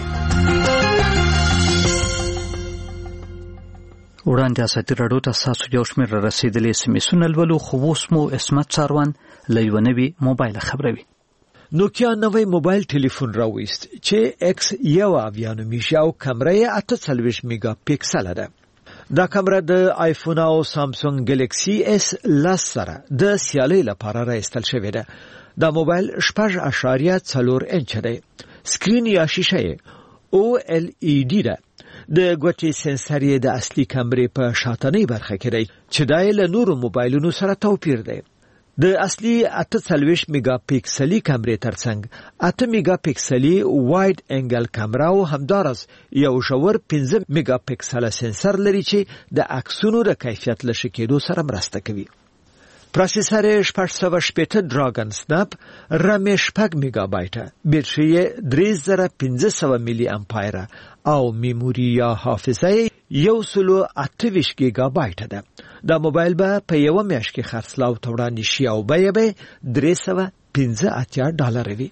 وړاندې ازادي رادیو ته تاسو یو شمېر رسیدلې سیمې لولو، خو اوس مو اسمت څاروان له یو نوي موبایل خبروي. نوکیا نوې موبایل ټلیفون راوېست چې ایکس 1 او کیمرا یې 48 میگا پیکسل ده. دا کیمرا د آیفون او سامسونګ ګلیکسي اس لاس سره د سیالۍ لپاره راستل شوې ده. دا موبایل 6.4 انچ دی. سکرین یا شیشه OLED ده. د ګوتې سنسر یې د اصلي کیمرې په شاتنۍ برخه کې دی چې دای له نورو موبایلونو سره توپیر دی. د اصلي 48 میگا پیکسلي کیمرې ترڅنګ 8 میگا پیکسلي وایډ انګل کیمرا او همدارس یو ژور 15 میگا پیکسل سنسر لري چې د عکسونو د کیفیت لږ کېدو سره مرسته کوي. پروسیسر 680 ډراګن سناپ رام 6 میگا بایټه، بیټري 3500 ملي امپایر او میموري یا حافظه 128 گیگا بایټه ده. دا موبایل به په یو میاشت کې خرڅلاو ته وړاندې شي او بیه به $385 وي.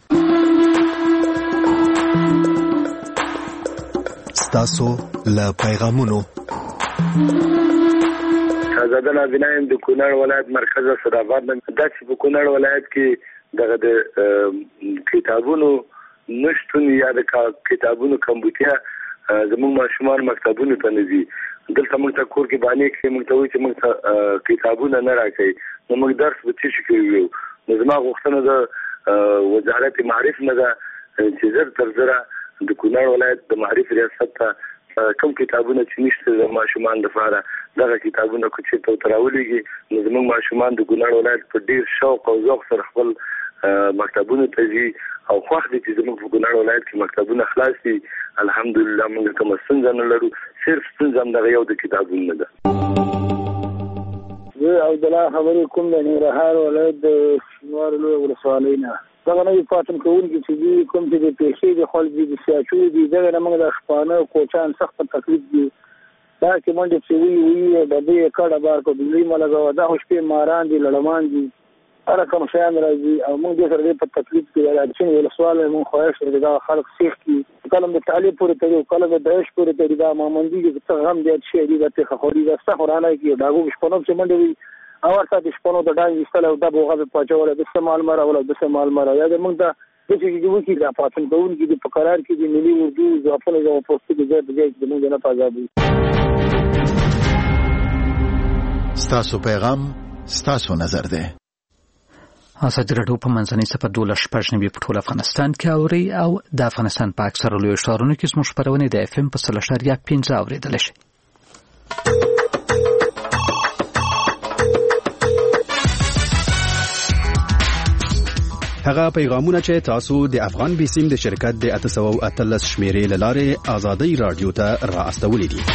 ستاسو له پیغامونو زاده نازنین د کونړ ولایت مرکز صداباد د په کونړ ولایت کې دغه د کتابونو نشټون یا د کتابونو کمبودیا زموږ ماشومان مکتبونو ته نه ځي. دلته موږ ته کور کې باندې کې موږ ته وایي چې موږ ته کتابونه نه راکړي، نو موږ درس به څه شي کوو. نو زما غوښتنه د وزارت معارف نه ده چې زر تر زره د کونړ ولایت د معارف ریاست ته کوم کتابونه چې نشته د ماشومان لپاره دغه کتابونه کو چې تراولېږي، نو زموږ ماشومان د کونړ ولایت په ډیر شوق او ذوق سره خپل مکتبونه ته ځي او خوښ دي چې زموږ په کونړ ولایت کې مکتبونه خلاص دي. الحمدلله موږ کوم ستونزه نه لرو، صرف ستونزه دغه یو د کتابونه ده. زه عبدالله خبرې کوم د ننګرهار ولایت د شینوار لوی ولسوالۍ نه. دغه نوي پاتم کوونکي چې دي کوم چې د پیښې د خلک دي د سیاچو دي دغه موږ د شپانه کوچان سخت تکلیف دي. دا چې منډه چې وی د دې کډه بار کو دلی ملګو دا شپې ماران دي لړمان دي هر کوم شیان راځي او موږ د سره په تکلیف کې راځي. ولسواله موږ خواهش لرو دا خلک سیخ کی کلم د تعلیم پورې ته کلم د داعش پورې ته دا مامندي چې غم دي چې دي د خوري دا څخورانه کې داغو شپونو چې منډه وي او ورته د شپونو د ډای وستل او د بوغه په پاچول د استعمال مره ولا د استعمال مره یا د موږ د چې کې د پاتن کوونکي د قرار کې د ملي اردو ځوافونه او پوسټ د ځای د موږ نه پاجابي. ستاسو پیغام ستاسو نظر ده. ازادي راډیو په منځنۍ صفحه 12 په ټول افغانستان کې اوري او د افغانستان په اکثره لوی ښارونو کې زموږ خبرونه د FM په 3.5 اوریدل شي. هغه پیغامونه چې تاسو د افغان بیسیم د شرکت د 813 شمیرې لاره ازادي رادیو ته راستولې دي.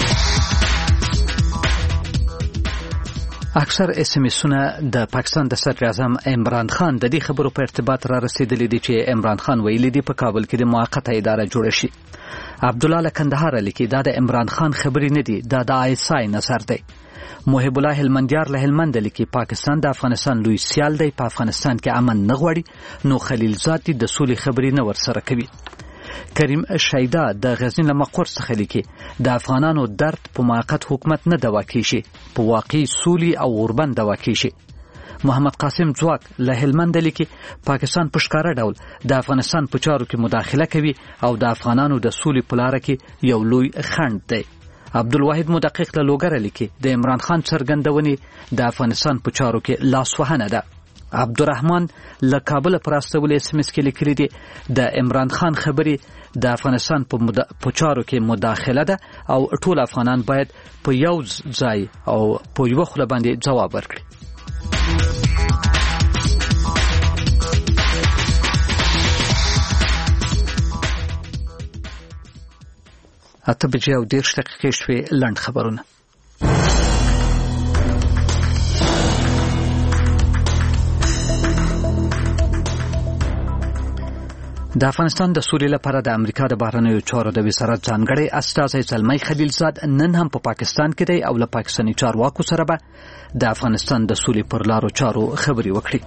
اکثر SMS-ونه د پاکستان د صدر اعظم عمران خان د دې خبرو په ارتباط را رسیدلې دي چې عمران خان ویلي دی په کابل کې د موقته اداره جوړه شي. عبد الله کندهار لیکي دا د عمران خان خبرې نه دي، دا د ISI نظر دی. محب الله هلمندیار له هلمند لیکي پاکستان د افغانستان لوی سیال دی، په افغانستان کې امن نه غواړي، نو خلیل زاد د سولې خبرې نه ورسره کوي. کریم شیدا د غزنی له مقر څخه لیکي د افغانانو درد په موقت حکومت نه دوا کیږي، په واقعي سولې او اوربند دوا کیږي. محمد قاسم ځواک له هلمند لیکي پاکستان په ښکارا ډول د افغانستان په چارو کې مداخله کوي او د افغانانو د سولې په لار کې یو لوی خنډ دی. عبدالواحد مدقق له لوګر لیکي د عمران خان څرګندونې د افغانستان په چارو کې لاس وهنه ده. عبدالرحمن له کابل پر استول اس ام اس کې لیکلي دي د عمران خان خبري د افغانستان په چارو کې مداخله ده او ټول افغانان باید په یو ځای او په یو خله باندې جواب ورکړي. اته بجې او 10 دقیقې شوې. لنډ خبرونه. د افغانستان د سولې لپاره د امریکا د بهرنیو چارو د وزارت ځانګړی استازی زلمی خلیلزاد نن هم په پاکستان کې دی او له پاکستاني چارواکو سره به د افغانستان د سولې پر لارو چارو خبرې وکړي.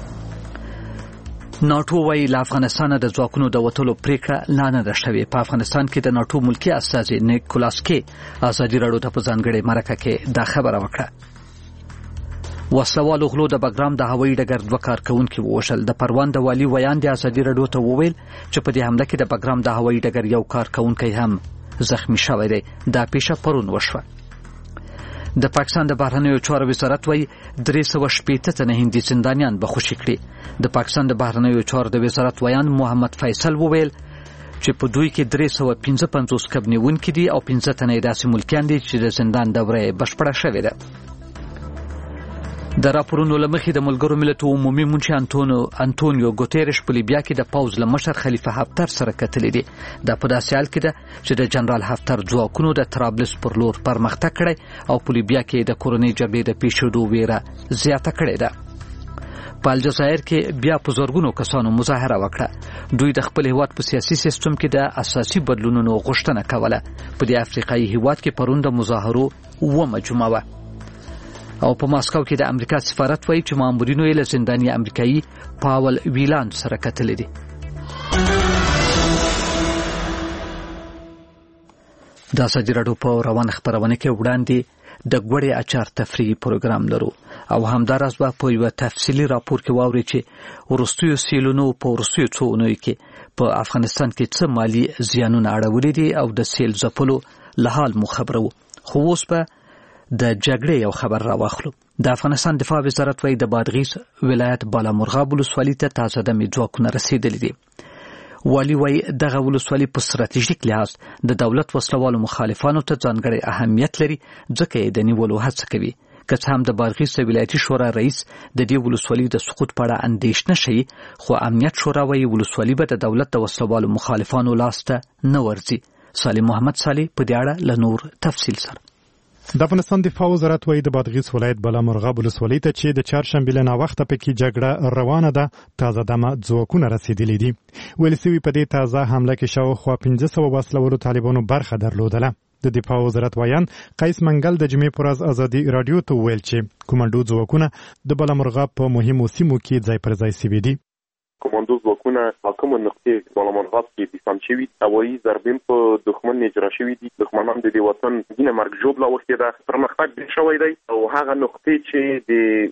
ناټو وايي له افغانستان د ځواکونو د وټولو پریکړه لا نه ده شوې. په افغانستان کې د ناټو ملکی استازی نیکولاس کې ازادي راډیو ته په ځانګړي مرکه کې دا خبره وکړه. وسلوالو غلو د بګرام د هوایي ډګر 2 کارکونکو ووژل. د پروان د والی ویان د ازادي راډیو ته وویل چې په دې حمله کې د بګرام د هوایي ډګر یو کارکونکو هم زخمی شوی دی. دا پیښه پرون وشوه. د پاکستان د بهرنیو چارو وزارت وايي 380 تنه هندي زندانیان به خوشي کړي. د پاکستان د بهرنیو چارو د وزارت ویان محمد فیصل وویل چې په دوی کې 355 کبنیونکي دي او 15 تنه داسې ملکیان دي چې د زندان دوره بشپړه شوې ده. د راپورونو لمخې د ملګرو ملتونو عمومي منشي انټونیو ګوتيرش په لیبیا کې د پوز لمشر خلیفه حفتر سره کتلې دي. دا په داسې حال کې ده چې د جنرال حفتر ځواکونو د طرابلس پر لور پرمختګ کړی او په لیبیا کې د کورونی جبهې د پیښېدو ویره زیاته کړې ده. په الجزایر کې بیا په زورګونو کسانو مظاهره وکړه. دوی د خپل هیواد په سیاسي سیستم کې د اساسي بدلونونو غوښتنه کوله. په دې افریقایي هیواد کې پرون د مظاهرو ومه جمعه وه او په ماسکو کې د امریکا سفارت وايي چې مامورینو یې له زنداني امریکایي پاول ویلان سره کتلې دي. د ازادي راډیو په روان خبرونه کې وړاندې د ګوړې اچار تفریحي پروګرام لرو او همداراز په یو تفصیلي راپور کې واوري چې ورستیو سیلونو په ورستیو څونو کې په افغانستان کې څه مالی زیانونه اړولې دي او د سیل ځپلو له حال مو خبرو. خو اوس په د جګړې یو خبر راوخلو. د افغانستان دفاع وزارت وايي د بادغیس ولایت بالامرغاب ولسوالۍ ته تازه د ځواکونه رسیدلي دي. والی وايي دغه ولسوالۍ په ستراتیژیک لحاظ د دولت وسلوالو مخالفانو ته ځانګړی اهمیت لري ځکه یې د نیولو هڅه کوي. که څه هم د بادغیس ولایتي شورا رئیس د دې ولسوالۍ د سقوط په اړه اندېښنه شي، خو امنیت شورا وايي ولسوالۍ به د دولت د وسلوالو مخالفانو لاس ته نه ورځي. سالم محمد صالح په دې اړه له نور تفصیل سره. د افغانستان دفاع وزارت وايي د بادغیس ولایت بالامرغاب ولسوالۍ ته چې د چهارشنبې له ناوخته پکې جګړه روانه ده تازه دمه ځواکونه رسیدلي دي. ویل سوي په دې تازه حمله کې شاوخوا 500 وسلوالو طالبانو برخه درلودله. د دفاع وزارت ویان قیس منګل د جمعې پر ورځ ازادي راډیو ته ویل چې کمانډو ځواکونه د بالامرغاب په مهمو سیمو کې ځای پر ځای سوي دي. کمانډو ځواکونه حاکم نقطې بالامرغاب کې دفاع شوي، هوایي ضربې په دښمن اجرا شوي دي. دښمنان د دې وطن دینه مرګ ژوبله وخت ده پرمختګ ډېر شوی دی او هغه نقطې چې د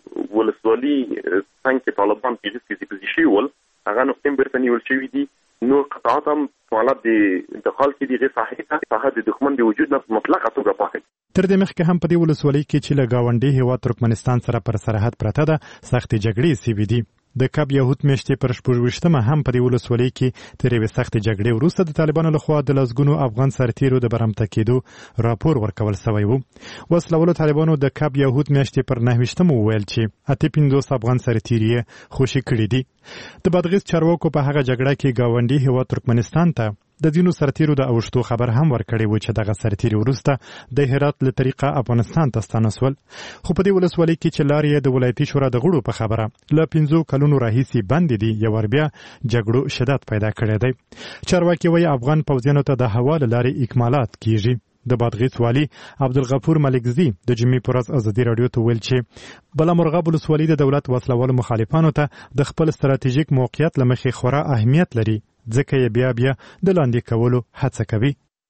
ولسوالۍ څنګه طالبان پیږي شي ول هغه نقطې بیرته نیول شوي دي. نو قطعات هم حالت د انتقال کې دغه صحه د دښمن د وجود نه مطلقه توګه پاکه. تر دې مخکې هم په دې ولسوالۍ کې چې له گاونډي هیواد ترکمنستان سره پر سرحد پرته ده سختې جګړې سوي دي. د کب یهود میاشتې پر 28مه هم په دې ولسوالۍ کې تر یوې سختې جګړې وروسته د طالبانو لخوا د لسګونو افغان سرتیرو د برمته کېدو راپور ورکول شوی و. وسلوالو طالبانو د کب یهود میاشتې پر 29مه وویل چې 85 افغان سرتیر یې خوشي کړي دي. د بادغیس چارواکو په هغه جګړه کې گاونډي هیواد ترکمنستان ته د دینو سرتیرو د اوښتو خبر هم ورکړی و چې دغه سرتیري وروسته د هرات له طریقه افغانستان ته ستانه سول. خو په دې ولسوالۍ کې چې لارې د ولایتي شورا د غړو په خبره له 15 کلونو راهیسې بندې دي یو ور بیا جګړو شدت پیدا کړی دی. چارواکي وايي افغان پوځیانو ته د هوا له لارې اکمالات کیږي. د بادغیس والی عبدالغفور ملکزی د جمعې پر ورځ ازادي راډیو ته ویل چې بالامرغاب ولسوالۍ د دولت وسلوالو مخالفانو ته د خپل ستراتیژیک موقعیت له مخې خورا اهمیت لري ځکه یې بیا د لاندې کولو هڅه کوي.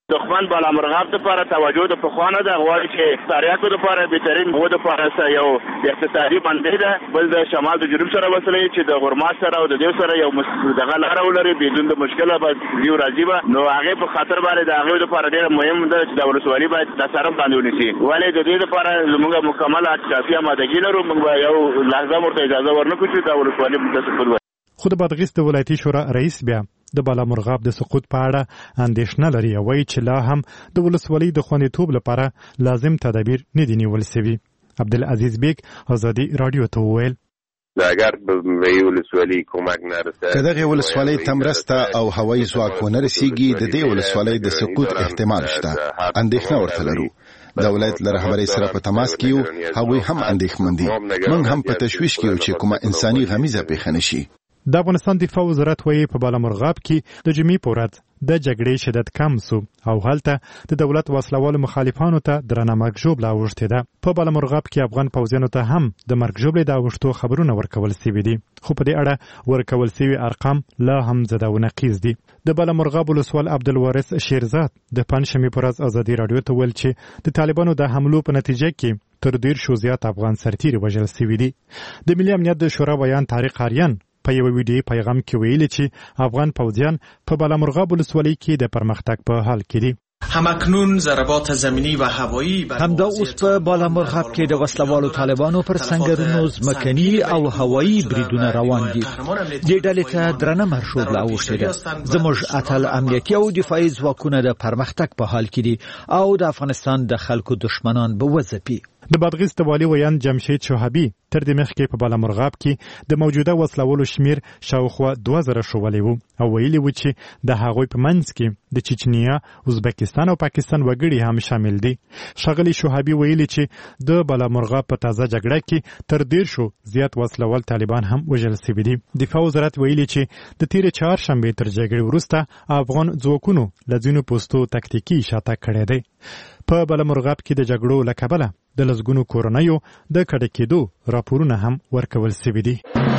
دښمن بالامرغاب لپاره توجه د پخوانه د غواړي چې تاریخو لپاره بهترین هو د لپاره یو اقتصادي باندې ده بل د شمال د جنوب سره وصلې چې د غرما سره او د دې سره یو دغه لار ولري بدون د مشکله به یو راځي نو هغه په خاطر باندې د هغه لپاره ډېر مهم ده چې د ولسوالۍ باید د سره باندې ونیسي ولې د دې لپاره موږ مکمل کافي آمادګي لرو موږ یو لحظه ورته اجازه ورنکړو چې د ولسوالۍ په تسلط خو د بادغیس د ولایتي شورا رئیس بیا د بالامرغاب د سقوط په اړه اندېښنه لري او وایي چې لا هم د ولسوالۍ د خوندیتوب لپاره لازم تدابیر نه دي نیول شوي. عبدالعزیز بیگ ازادي رادیو ته وویل اگر به ولسوالۍ کومک نرسه که دغه ولسوالۍ تمرسته او هوایي ځواک ونه رسیږي د دې ولسوالۍ د سقوط احتمال شته. اندېښنه ورته لرو. د ولایت له رهبرۍ سره په تماس کې یو هغوی هم اندېښمن دي. موږ هم په تشویش کې یو چې کومه انساني غمیزه پیښه نشي. د افغانستان دفاع وزارت وایي په بالامرغاب کې د جمعې په ورځ د جګړې شدت کم سو او هلته د دولت وسلوالو مخالفانو ته درنه مرګ ژوبله اوښتې ده. په بالامرغاب کې افغان پوځیانو ته هم د مرګ ژوبلې د اوښتو خبرونه ورکول سوي دي خو په دې اړه ورکول سوي ارقام لا هم زده و نقیض دي. د بالامرغاب ولسوال عبدالوارث شیرزاد د پنځشنبې په ورځ ازادي رادیو ته ویل چې د طالبانو د حملو په نتیجه کې تر 10 زیات افغان سرتیري وژل سوي دي. د ملي امنیت د شورا ویان طارق آریان په یو ویډیو پیغام کې ویلي چې افغان پوځیان په بالامرغاب ولسوالۍ کې د پرمختګ په حال کې دي. همکنون ضربات زمینی و هوایی همدا اوس په بالامرغاب کې د وسلوالو طالبانو پر سنگرونو ځمکني او هوایی بریدونه روان دي. دې ډلې ته درنه مرشوبله اوښتې ده. زموږ اتل امنیتي او دفاعي ځواکونه د پرمختګ په حال کې دي او د افغانستان د خلکو دشمنان به وځپي. د بادغیس د والي ویان جمشید شوهبي تر دې مخکې په بالامرغاب کې د موجوده وسلوالو شمیر شاوخوا 2000 شولی وو او ویلي و چې د هغوی په منځ کې د چچنیا، ازبکستان او پاکستان وګړي هم شامل دي. ښاغلي شوهبي ویلي چې د بالامرغاب په تازه جګړه کې تر 10 زیات وسلوال طالبان هم وژل شوي دي. دفاع وزارت ویلي چې د تیر چهارشنبې تر جګړې وروسته افغان ځواکونو له ځینو پوستو تکتیکي شاتګ کړی دی. په بالامرغاب کې د جګړو له کبله د لسګونو کورنیو د کډه کېدو راپورونه هم ورکول شوي دي.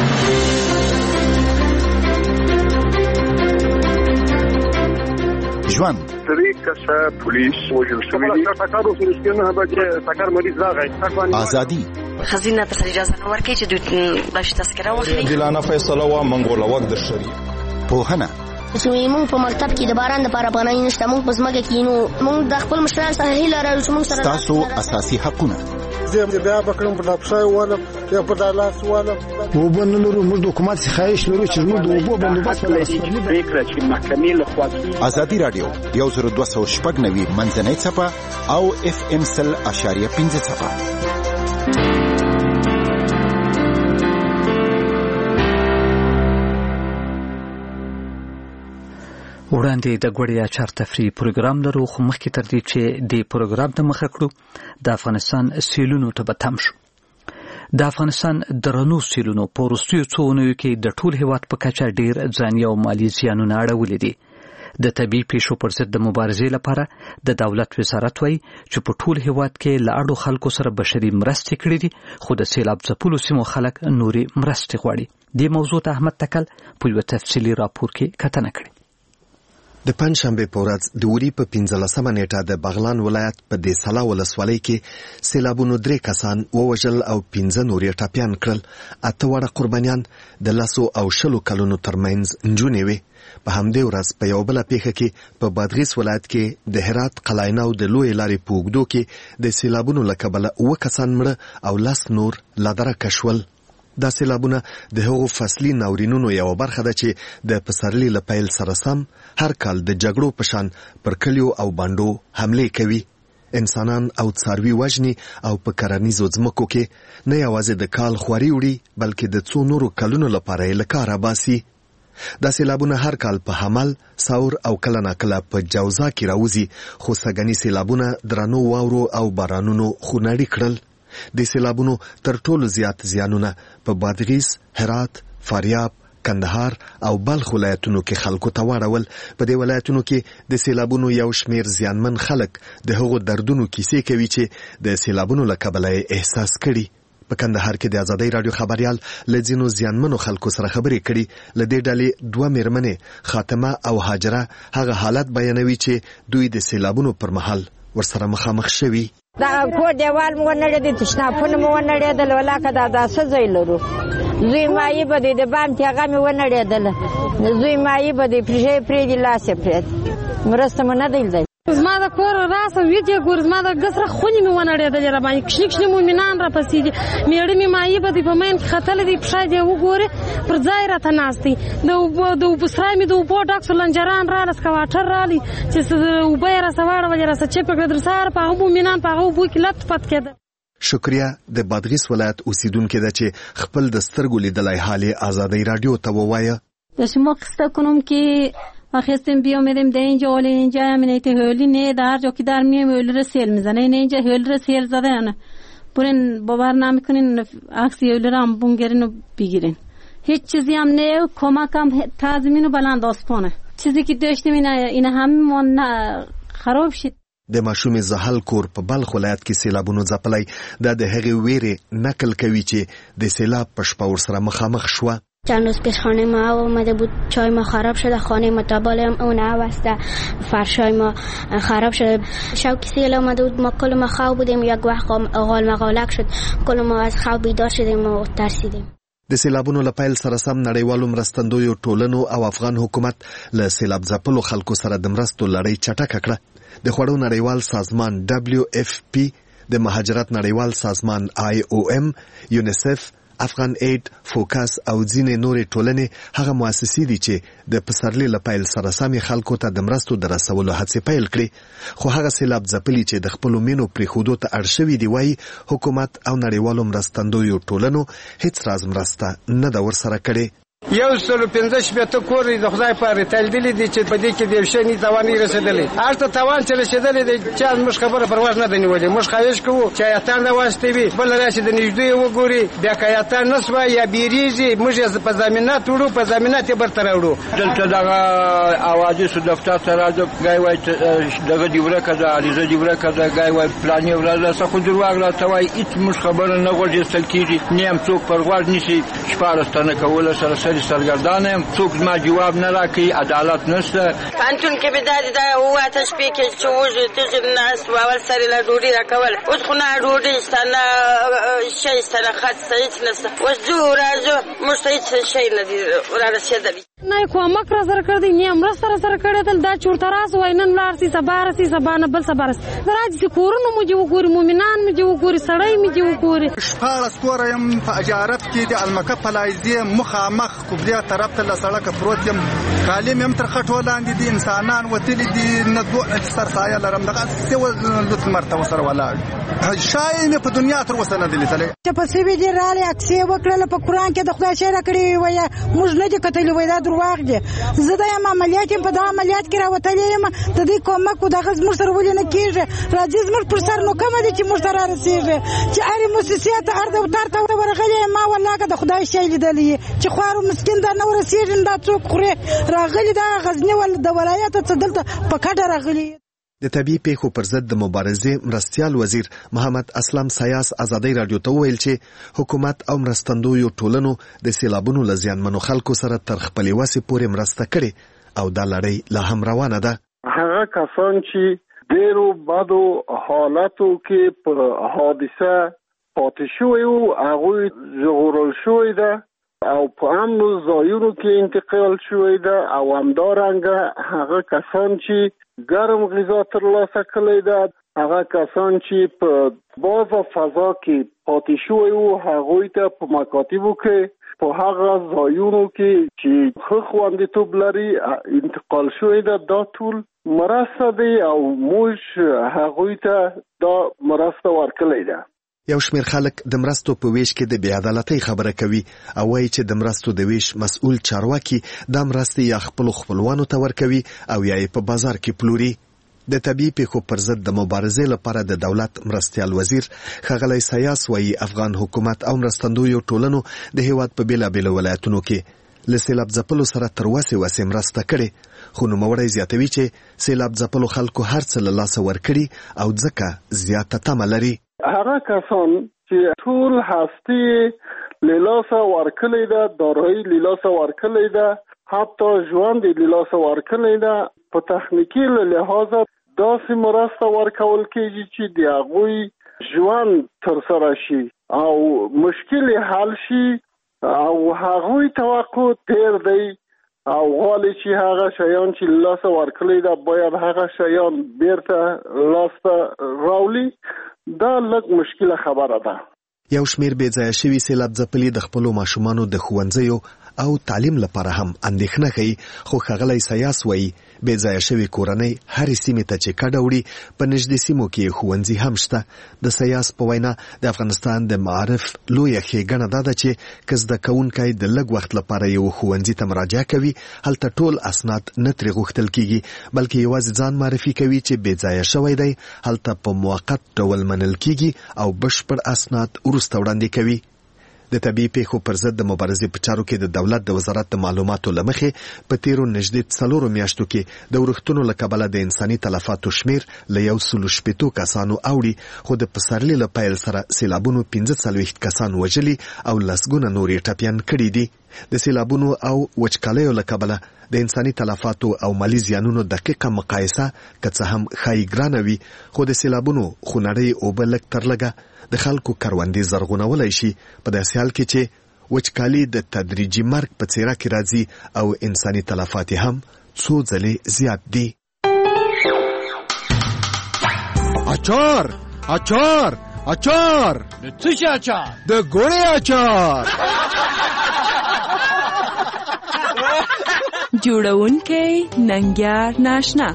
ژوند ازادي خزینه ته اجازه نه ورکړي چې دوی بشي تذکره واخلي. عادلانه فیصله وا منګوله وخت د شری پوهنه چې موږ په مکتب کې د باران لپاره افغانۍ نشته موږ په ځمکه کې نو موږ د خپل مشران سره هیله لرو چې موږ سره تاسو اساسي حقونه زه بیا بکړم په لپسای ولم یا په دالاس ولم وبنلرو موږ د حکومت خواهش لرو چې موږ د وبو بندوبست فکر چې محکمې له خوا ازادي رادیو 10290 منځنۍ صفه او FM 100.5 صفه. وړاندې د غوړیا چار تفریح پروګرام لرو خو مخکې تر دې چې د پروګرام د مخه کړو د افغانستان سیلونو ته به تم شو. د افغانستان درنو سیلونو په وروستیو څو اونیو کې د ټول هیواد په کچه ډیر ځاني او مالي زیانونه اړولي دي. د طبي پیښو پر ضد د مبارزې لپاره د دولت وزارت وایي چې په ټول هیواد کې له اړو خلکو سره بشري مرستې کړې دي خو د سیلاب ځپلو سیمو خلک نوري مرستې غواړي. دې موضوع ته احمد تکل په یو تفصیلي راپور کې کتنه کړې. د پنځشنبه په ورځ د وری په 15مه نیټه د بغلان ولایت په دې سلا ولسوالۍ کې سیلابونو 3 کسان ووژل او 15 نور یې ټاپیان کړل. اته وړه قربانیان د لاسو او شلو کلونو ترمنځ نجونې وي. په همدې ورځ په یو بل پیښه کې په بادغیس ولایت کې د هرات قلایناو د لوی لارې په اوږدو کې د سیلابونو له کبله 9 کسان مړه او 10 نور لادره کشول. دا سیلابونه د هغو فصلي ناورینونو یو برخه ده چې د پسرلي له پیل سره سم هر کال د جګړو په شان پر کلیو او باندو حمله کوي. انسانان او څاروي وژني او په کرنیزو ځمکو کې نه یوازې د کال خواري وړي بلکې د څو نورو کلونو لپاره یې له کاره باسي. دا سیلابونه هر کال په حمل، ساور او کله ناکله په جوزا کې راوځي خو سږني سیلابونه درنو واورو او بارانونو خونړي کړل. د سیلابونو تر ټولو زیات زیانونه په بادغیس، هرات، فاریاب، کندهار او بلخ ولایتونو کې خلکو ته واړول. په دې ولایتونو کې د سیلابونو یو شمیر زیانمن خلک د هغو دردونو کیسې کوي چې د سیلابونو له کبله احساس کړي. په کندهار کې د ازادۍ رادیو خبريال لځینو زیانمنو خلکو سره خبرې کړي. لدې ډلې 2 میرمنې خاتمه او هاجره هغه حالت بیانوي چې دوی د سیلابونو پر مهال ورسره مخامخ شوي. دا کور دیوال مو نړې د تشنافونه مو نړې د ولاکه دا سزای لرو. زوی مایي به د بام تیغه مې ونړېدل. زوی مایي به د پرې دی لاسه پرې مرسته مې نه دی. زما د کور راسه ویډیو ګور زما د ګسره خونی مې ونړېدل را باندې کښنی مومنان را پسې دي میړې مې مایي به د پمن خطل دي پښه دی وګوره پر ځای را تناستي د بسرای مې د وبو ډاکس لنجران را لس کواټر رالی چې وبې را سوار ولا را سچې په قدر سار په مومنان په وبو کې لټ پټ کېده. شکریا د بادغیس ولایت اوسیدونکو ده چې خپل د سترګو لیدلای حال ازادۍ رادیو ته ووایه. د شما قصه کنم که خواستم بیامدیم در اینجا ولی اینجا امنیت هولی نه در جا که در میم هولی رو سیل میزنه این اینجا هولی رو سیل زده نه برین باور نمیکنین عکسی هولی رو هم بونگرین و بگیرین هیچ چیزی هم نه کمک هم تازمین و بلند آسپانه چیزی که داشتیم این همه خراب شد. د ماشومې زحل کور په بلخ ولایت کې سیلابونو ځپلی دا د هغې ویرې نقل کوي چې د سیلاب په شپه ورسره مخامخ شوه. چند روز پیش خانه ما آمده بود، چای ما خراب شده، خانه ما تابالم اون عوسته، فرشای ما خراب شده. شوکی سیل آمده بود، ما کل ما خواب بودیم، یک وقت غال مغالک شد، کل ما از خواب بیدار شدیم و ترسیدیم. د سیلابونو له پیل سره سم نړیوالو مرستندویو ټولنو او افغان حکومت له سیلاب ځپلو خلکو سره د مرستو لړۍ چټکه کړه. د خوړو نړیوال سازمان WFP، د مهاجرت نړیوال سازمان IOM، یونیسف، افغان اید، فوکس او ځینې نورې ټولنې هغه مؤسسې دي چې د پسرلي له پیل سره سمې خلکو ته د مرستو د رسولو هڅې پیل کړي. خو هغه سیلاب ځپلي چې د خپلو مینو پرېښودو ته اړ شوي دي وایي حکومت او نړیوالو مرستندویو ټولنو هیڅ راز مرسته نه ده ورسره کړې. 115 کور د خدای په رتلدلې دي چې په دې کې د شنی توانې رسیدلې ارته توان چې رسیدلې د چا مش خبره پرواز نه دنیولې مش خواهش کوو چې ایتان نه واسطې وي بل راشي د نږدې وګوري بیا که ایتان نسوه یا بیریږي موږ په ضمانت وړو په ضمانت یې برته راوړو. دلته دغه اوازې سو دفتر ته راځو ګای وای دغه دی ورکه ده علیزه دی ورکه ده ګای وای پلان یې ورته خو درواغ راته وای هیڅ مش خبره نه غوړي سلکیږي نیم څوک پرواز نشي شپارستانه کوله سره سرگردانم څوک ما جواب نه راکړي عدالت نشته. پانتون کې به دا هوا تشبیه کې چې وځي چې ناس اول سره لا ډوډۍ راکول اوس خو نه ډوډۍ ستنه شي ستنه خاص هیڅ نشته اوس جو راځو مستعد شي نه دی را رسیدلی نه کومک را سره کړی نه امر سره کړی دا چورته راس وینن لار سي سبارسي سبانه بل سبارس راځي کورونو مو جو ګوري مومنان مو جو ګوري سړی مو جو ګوري شپاره سکورم په اجارت کې د المکه پلایزي مخامخ کوبلیا طرف ته لسړک پروت یم کالم هم تر خټو لاندې دي انسانان وتلی دي نه دوه سرسایه لرم دغه څه لوت مرتبه سره ولاړ شاین په دنیا تر وسنه دي لیدل چې په سی وی ډی رالي اکسي وکړل په قران کې د خدای شعر کړی وای موږ نه دي کتلی وای دا درواغ دي زه د عملیات په دا عملیات کې راوتلې یم د دې کومک د غز مر سره ولې نه کیږي راځي زمر پر سر نو کوم دي چې موږ سره رسیږي چې اړ مؤسسات ارده او ترته ورغلې ما والله د خدای شعر لیدلې چې خوارو مسكين دا نو رسیږي دا څوک خوري راغلي دا غزنی ول د ولایت څخه دلته په کډه راغلي. د طبي پیښو پر ضد د مبارزې مرستيال وزیر محمد اسلام سیاس ازادۍ رادیو ته ویل چې حکومت او مرستندویو ټولنو د سیلابونو لزیانمنو خلکو سره تر خپلې وسې پورې مرسته کړې او دا لړۍ لا هم روانه ده. هغه کسان چې ډېرو بدو حالاتو کې پر حادثه پاتې شوي وو هغوی ژغورل شوي ده او په امنو ځایونو کې انتقال شوی ده او همدارنګه هغه کسان چې ګرم غذا ترلاسه کړی ده هغه کسان چې په بازه فضا کې پاتې شوی وو هغوی ته په مکاتبو کې په هغه ځایونو کې چې ښه خوندیتوب لري انتقال شوی ده دا ټول مرسته دی او موږ هغوی ته دا مرسته ورکړی ده. یو شمېر خلک د مرستو په ویش کې د بې عدالتۍ خبره کوي او وایي چې د مرستو د ویش مسؤل چارواکي دا مرستې یا خپلوانو ته ورکوي او یا یې په بازار کې پلوري. د طبي پیښو پر ضد د مبارزې لپاره د دولت مرستيال وزیر ښاغلی سیاس وایي افغان حکومت او مرستندویو ټولنو د هیواد په بیلابیلو ولایتونو کې له سیلاب ځپلو سره تر وسې مرسته کړې خو نوموړی زیاتوي چې سیلاب ځپلو خلکو هر څه له لاسه ورکړي او ځکه زیاته تمه لري. هغه کسان چې ټول هستی لیلاسه ورکلی ده، دارایی لیلاسه ورکلی ده، حتی ژوند لیلاسه ورکلی ده، په تخنیکی لحاظ داسې مرسته ورکول کېږي چې د هغوی ژوند ترسره شي او مشکل حل شي او هغوی توقع تیر دی او غواړي چې هغه شیان چې لاسه ورکړي دا باید هغه شیان بیرته لاسته راولي. دا لږ مشکله خبره ده. یو شمیر بې ځایه شوي سیلاب ځپلي د خپلو ماشومانو د ښوونځیو او تعلیم لپاره هم اندېښنه کوي، خو ښاغلی سیاس وایي بې ځایه شوي کورنۍ هرې سیمې ته چې کډه وړي په نږدې سیمو کې ښوونځي هم شته. د سیاس په وینا د افغانستان د معارف لویه ښېګڼه دا ده چې که زده کوونکی د لږ وخت لپاره یو ښوونځي ته مراجعه کوي هلته ټول اسناد نه ترې غوښتل کیږي، بلکې یوازې ځان معرفي کوي چې بې ځایه شوی دی، هلته په موقت ډول منل کیږي او بشپړ اسناد وروسته وړاندې کوي. د طبیعي پیښو پر ضد د مبارزې په چارو کې د دولت د وزارت د معلوماتو له مخې په تیرو نږدې 4 میاشتو کې د ورښتونو له کبله د انساني تلفاتو شمیر له 160 کسانو اوړي، خو د پسرلي له پیل سره سیلابونو 45 کسان وژلي او لسګونه نور یې ټپیان کړي دي. د سیلابونو او وچکالیو له کبله د انساني تلفاتو او مالي زیانونو دقیقه مقایسه که څه هم ښایي ګرانه وي، خو د سیلابونو خونړۍ اوبه لږ تر لږه د خلکو کروندې زرغونولی شي، په داسې حال کې چې وچکالي د تدریجي مرګ په څیره کې راځي او انساني تلفات هم څو ځلې زیات دي. اچار اچار اچار د څه شي اچار؟ د ګوړې اچار. جوړونکی ننګیار ناشنا.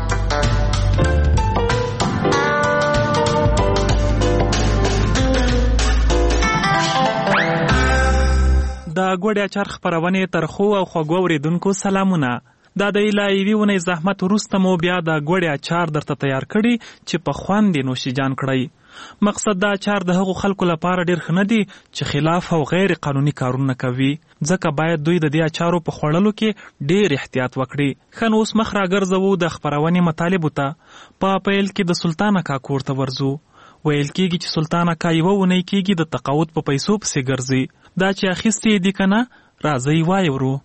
د ګوړې اچار خپرونې تر خو او خوږو اورېدونکو سلامونه. دا د یوې ونې زحمت وروسته مو بیا د ګوړې اچار درته تیار کړي چې په خوند یې نوشیجان کړئ. مقصد د اچار د هغو خلکو لپاره ډېر ښه نه دی چې خلاف او غیر قانوني کارونه کوي، ځکه باید دوی د دې اچارو په خوړلو کې ډېر احتیاط وکړي. ښه نو اوس مخ راګرځوو د خپرونې مطالبو ته. په پیل کې د سلطان اکا کور ته ورځو. ویل کېږي چې سلطان اکا یوه اونۍ کېږي د تقاعد په پیسو پسې ګرځي. دا چې اخیستې یې دي که نه، راځئ وایورو.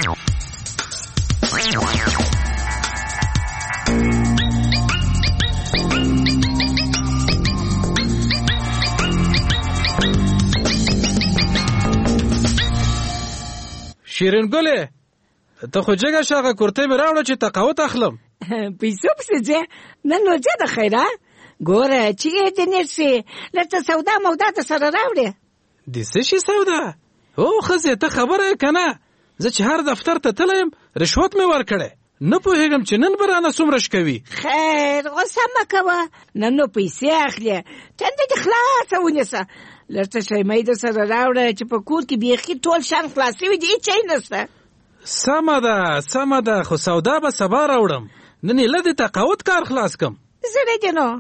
شیرین ګلې، ته خو جګه شاغه کورته مې راوړه چې تقاوت اخلم. پیسو پسې ځې؟ نن نو ځه د خیره. ګوره چې یې د نرسې لږ سودا مودا ته سره راوړې. د څه شي سودا؟ او ښځې ته خبره یې که نه؟ زه چې هر دفتر ته تللی یم رشوت مې ورکړی، نه پوهېږم چې نن به رانه څومره شکوي. خیر غوسه مه کوه، نن نو پیسې اخلې، ټنډه دې خلاصه ونیسه. لږ څه شیمۍ د سره راوړه چې په کور کې بیخي ټول شان خلاص شوي دي، هېڅ شی نشته. سمه ده سمه ده، خو سودا به سبا راوړم، نن یې له د تقاوت کار خلاص کم. زړه دې نو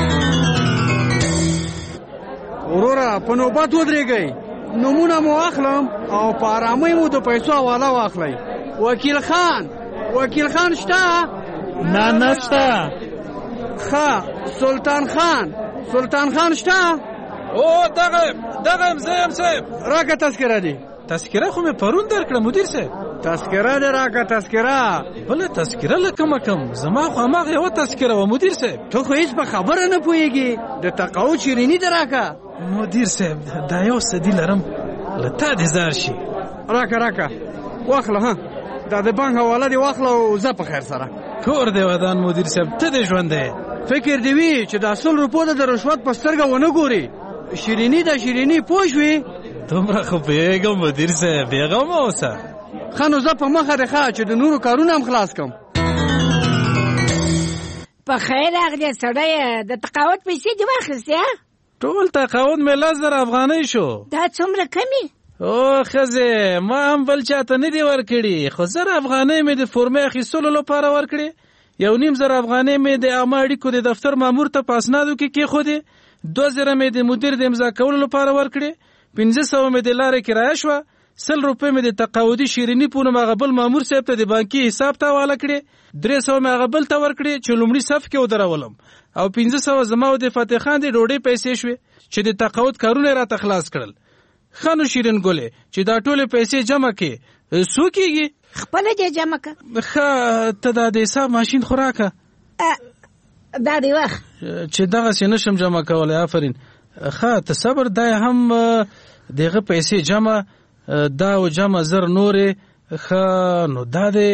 وروره په نوبت ودرېږئ، نومونه مو اخلم او په آرامۍ مو د پیسو حواله واخلئ. وکیل خان، وکیل خان شته؟ نه نشته. ښه سلطان خان، سلطان خان شته؟ او دغه یم زه یم صاحب. راکه تذکره دي. تذکره خو مې پرون درکړه مدیر صاحب. تذکره دې راکه تذکره. بله تذکره له کومه کم؟ زما خو هماغه یوه تذکره وه مدیر صاحب. ته خو هېڅ په خبره نه پوهېږي، د تقاعد شیریني دې راکه. مدیر صاحب دا یو صدي لرم، له تا دې زار شي. راکه واخله. ها دا د بانک حواله دې واخله او زه په خیر سره. کور دې ودان مدیر صاحب، ته دې ژوندی. فکر دې وي چې د 100 روپو د رشوت په سترګه ونه ګوري. شیریني د شیریني پوه شوې؟ دومره خو پوهېږم مدیر صاحب، بېغمه اوسه. ښه نو زه په مخه دې ښه چې د نورو کارونه هم خلاص کړم. په خیر راغلې سړیه، د تقاعد پیسې دې واخیستې؟ ټول تقاعد مې 10,000 افغانۍ شو. دا څومره کمې؟ او ښځې ما هم بل چاته نه دي ورکړي، خو 1000 افغانۍ مې د فورمې اخیستلو لپاره ورکړې، 1,500 افغانۍ مې د عامه اړیکو د دفتر مامور ته په اسنادو کې کېښودې، 2,000 مې د مدیر د امضا کولو لپاره ورکړې، 500 مې د لارې کرایه شوه، 100 روپۍ مې د تقاعدي شیریني په نوم هغه بل مامور صاحب ته د بانکي حساب ته حواله کړې، 300 مې هغه بل ته ورکړې چې لومړي صف کې ودرولم، او 1500 زما او د فتح خان د ډوډۍ پیسې شوې چې د تقاعد کارونه راته خلاص کړل. خانو شیرین ګلې چې دا ټولې پیسې جمع کې څو کېږي؟ خپله دې جمع که. ښه ته دا د حساب ماشین خو راکه. دا دی وخت چې دغسې نشم جمع کولی. آفرین. ښه ته صبر. دا هم دغه پیسې جمع دا او جمع زر نورې. ښه نو دا د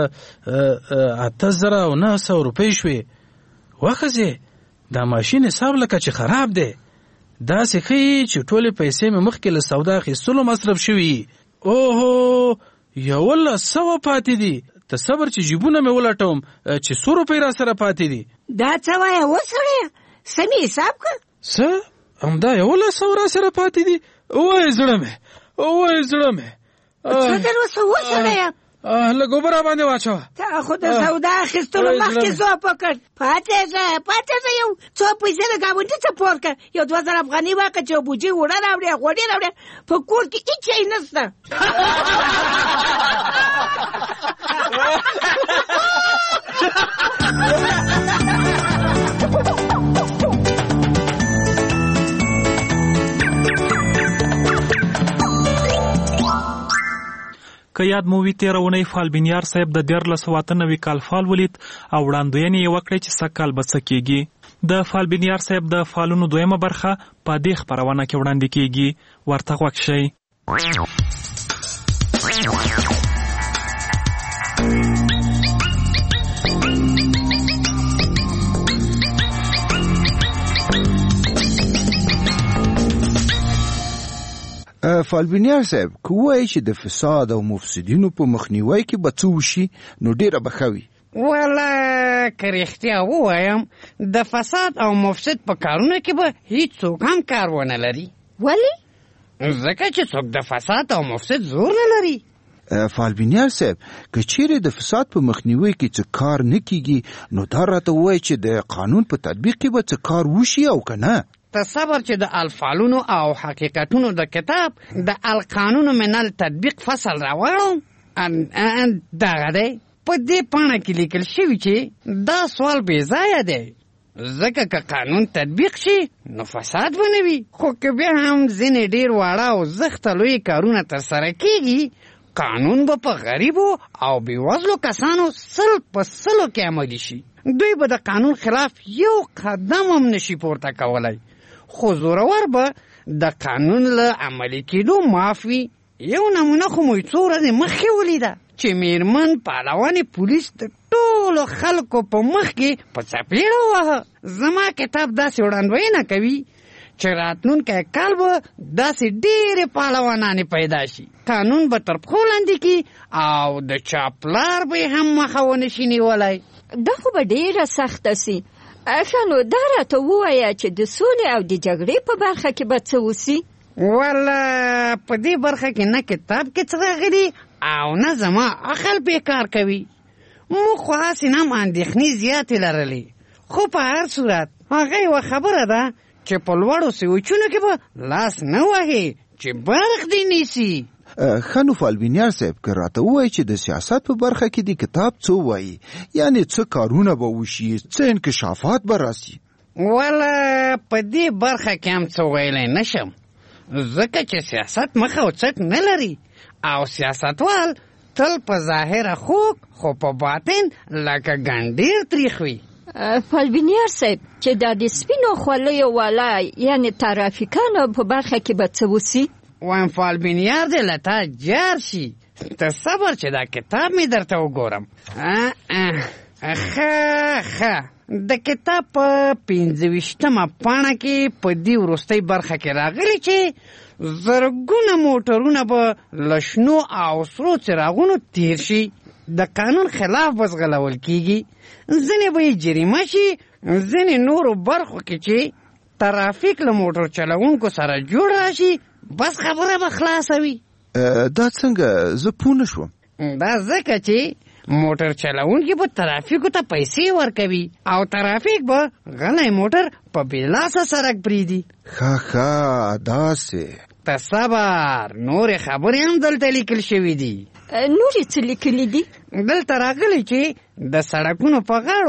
8900 روپۍ شوې. وښځې دا ماشین حساب لکه چې خراب دی. داسې ښیي چې ټولې پیسې مې مخکې له سودا اخیستلو مصرف شوي. اوهو 1100 پاتې دي. ته صبر چې جیبونه مې ولټوم چې 100 روپۍ را سره پاتې دي. دا څه وایه وسړیه؟ سمې حساب که؟ څه همدا 1100 را سره پاتې دي؟ وایې زړه مې څه در وسه وسړیه؟ لږ اوبه را باندې واچوه. تا خو د سودا اخیستلو مخکې ځواب وکړ. پاتې ځه یو څو پیسې د ګاونډي څه پور کړه. یو 2000 افغانۍ واکړه چې بوجي وړه راوړې غوړي راوړې. په کور کې هېڅ شی نشته. که یاد مو وي تېره اونۍ فالبینیار صاحب د 1498 کال فال ولید او وړاندوینې یې وکړې چې سږ کال به څه کېږي. د فالبینیار صاحب د فالونو دویمه برخه په دې خپرونه کې وړاندې کېږي. ورته غوږ شئ. فالبینیار صاحب که وایي چې د فساد او مفسدینو په مخنیوي کې به څه وشي نو ډېره به ښه وي. والا که رښتیا ووایم د فساد او مفسد په کارونه کې به هیڅ څوک هم کار ونه لري. ولې؟ ځکه چې څوک د فساد او مفسد زور نه لري. فالبینیار صاحب که چیرې د فساد په مخنیوي کې څه کار نه کیږي نو دا راته وایي چې د قانون په تطبیق کې به څه کار وشي او که نه؟ تصور چې د الفالونو او حقیقتونو د کتاب د القانون من التطبیق فصل راوړم. دغه دی په دې پاڼه کې لیکل شوي چې دا سوال بې ځایه دی ځکه که قانون تطبیق شي نو فساد به نه وي. خو که بیا هم ځینې ډېر واړه او زښته لوی کارونه ترسره کېږي قانون به په غریبو او بېوزلو کسانو 100 په 100 کې عملي شي. دوی به د قانون خلاف یو قدم هم نشي پورته کولی. خو زورور به د قانون له عملي کېدو معاف وي. یو نمونه خو مو څو ورځې مخکې ولیده چې میرمن پهلوانې پولیس د ټولو خلکو په مخ کې په څپېړه ووهه. زما کتاب داسې وړاندوینه کوي چې راتلونکی کال به داسې ډېرې پهلوانانې پیدا شي. قانون به تر پښو لاندې کړي او د چا پلار به یې هم مخه ونه شي نیولی. دا خو به ډېره سخته سي. ښه نو دا راته ووایه چې د سولې او د جګړې په برخه کې به څه وسي؟ والا په دې برخه کې نه کتاب کې څه راغلي او نه زما عقل بیکار کوي. موږ خو هسې هم اندېښنې زیاتې لرلې. خو په هر صورت هغه یوه خبره ده چې په لوړو سوچونو کې به لاس نه وهې چې برق دې نیسي. ښه نو فالبینیار صاحب که راته ووایي چې د سیاست په برخه کې د کتاب څه وایي یعنې څه کارونه به وشي څه انکشافات به راسي؟ والا په دې برخه کې هم څه ویلی نشم ځکه چې سیاست مخ او څټ نه لري او سیاستوال تل په ظاهره خوږ خو په باطن لکه ګنډیر تریخ وي. فالبینیار صاحب چې دا د سپینو خولیو والا یعنې ترافیکانو په برخه کې به څه وسي؟ وایم فالبینیار دې له تا جار شي. ته صبر چې دا کتاب مې درته وګورم. ښه د کتاب په 25مه پاڼه کې په دې وروستۍ برخه کې راغلي چې زرګونه موټرونه به له شنو او سرو څراغونو تیر شي. د قانون خلاف به ځغلول کېږي. ځینې به یې جریمه شي. ځینې نورو برخو کې چې ترافیک له موټر چلوونکو سره جوړ راشي بس خبره به خلاصه وي. دا څنګه؟ زه پوه نه شوم. دا ځکه چې موټر چلوونکي به ترافیکو ته پیسې ورکوي او ترافیک به غلی موټر په بېلاسه سړک پرېږدي. ښه داسې. ته صبر نورې خبرې هم دلته لیکل شوي دي. نورې څه لیکلي دي؟ دلته راغلي چې د سړکونو په غاړو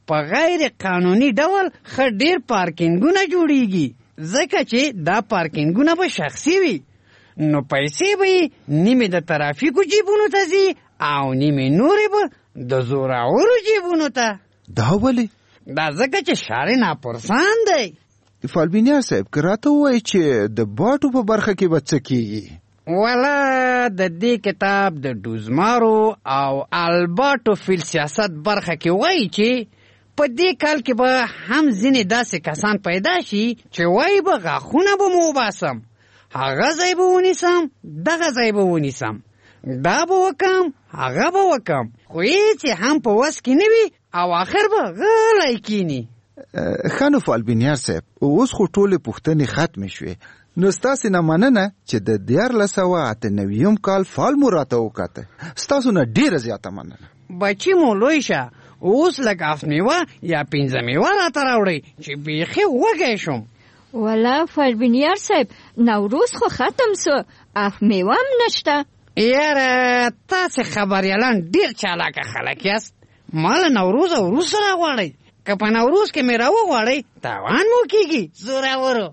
په غیر قانوني ډول ښه ډیر پارکینګونه جوړیږي ځکه چې دا پارکینګونه به شخصي وي نو پیسې به نیمې د ترافیکو جیبونو ته ځي او نیمې نورې به د زورورو جیبونو ته. دا ولې؟ دا ځکه چې ښار ناپرسان دی. فالبینیا صاحب که راته ووایي چې د باټو په برخه کې به څه کېږي؟ والا د دې کتاب د ډوزمارو او الباټو فیل سیاست برخه کې وایي چې په دې کال کې به هم ځینې داسې کسان پیدا شي چې وایي به غاښونه به مو وباسم، هغه ځای به ونیسم، دغه ځای به ونیسم، دا به وکم، هغه به وکم، خو هېڅ هم په وس کې نه وي او آخر به غلی کینی. ښه نو فالبینیار صاحب اوس خو ټولې پوښتنې ختمې شوې نو ستاسې نه مننه چې د 1998 کال فال مو راته وکاته. ستاسو نه ډېره زیاته مننه. بچی مو لوی شه اوس لږ اف میوه یا 15 میوه راته راوړئ چې بیخي وږی شم. والا فالبینیار صاحب نوروز خو ختم سو اف میوه هم نشته. یاره تاسې خبریالان ډېر چالاکه خلک یاست. ما له نوروز وروسته راغواړئ که په نوروز کې مې راوغواړئ تاوان مو کېږي زورورو.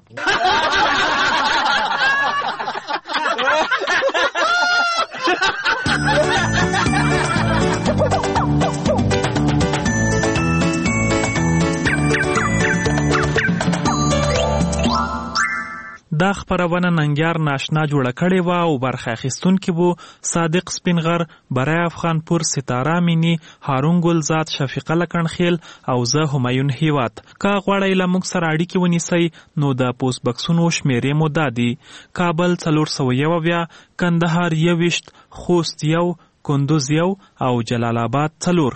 دا خبرونه ننګیار ناشنا جوړه کړې و او برخه اخیستونکي وو صادق سپینغر، برای افغانپور، ستاره مینی، هارون ګلزاد، شفیقه لکنخیل او زه همایون هیواد. که غواړئ له موږ سره اړیکې ونیسئ نو د پوسټ بکسونو شمیرې مو دا دي: کابل 401، کندهار 21، خوست 1، کندوز 1 او جلال آباد 4.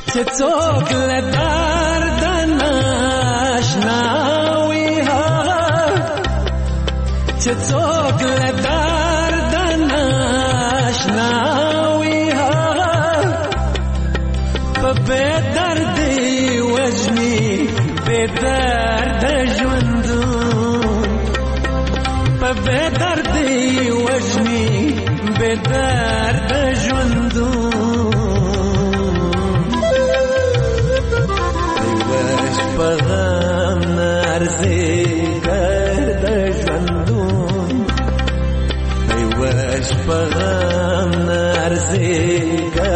چې څوک له درد ناشنا وي چې څوک له درد ناشنا وي په بې دردي وژني بې درده ژوندون په بې دردي وژني بې درده ژوندون دیوش په غم نارزي ګرده ژوندون دیوش په غم نارزي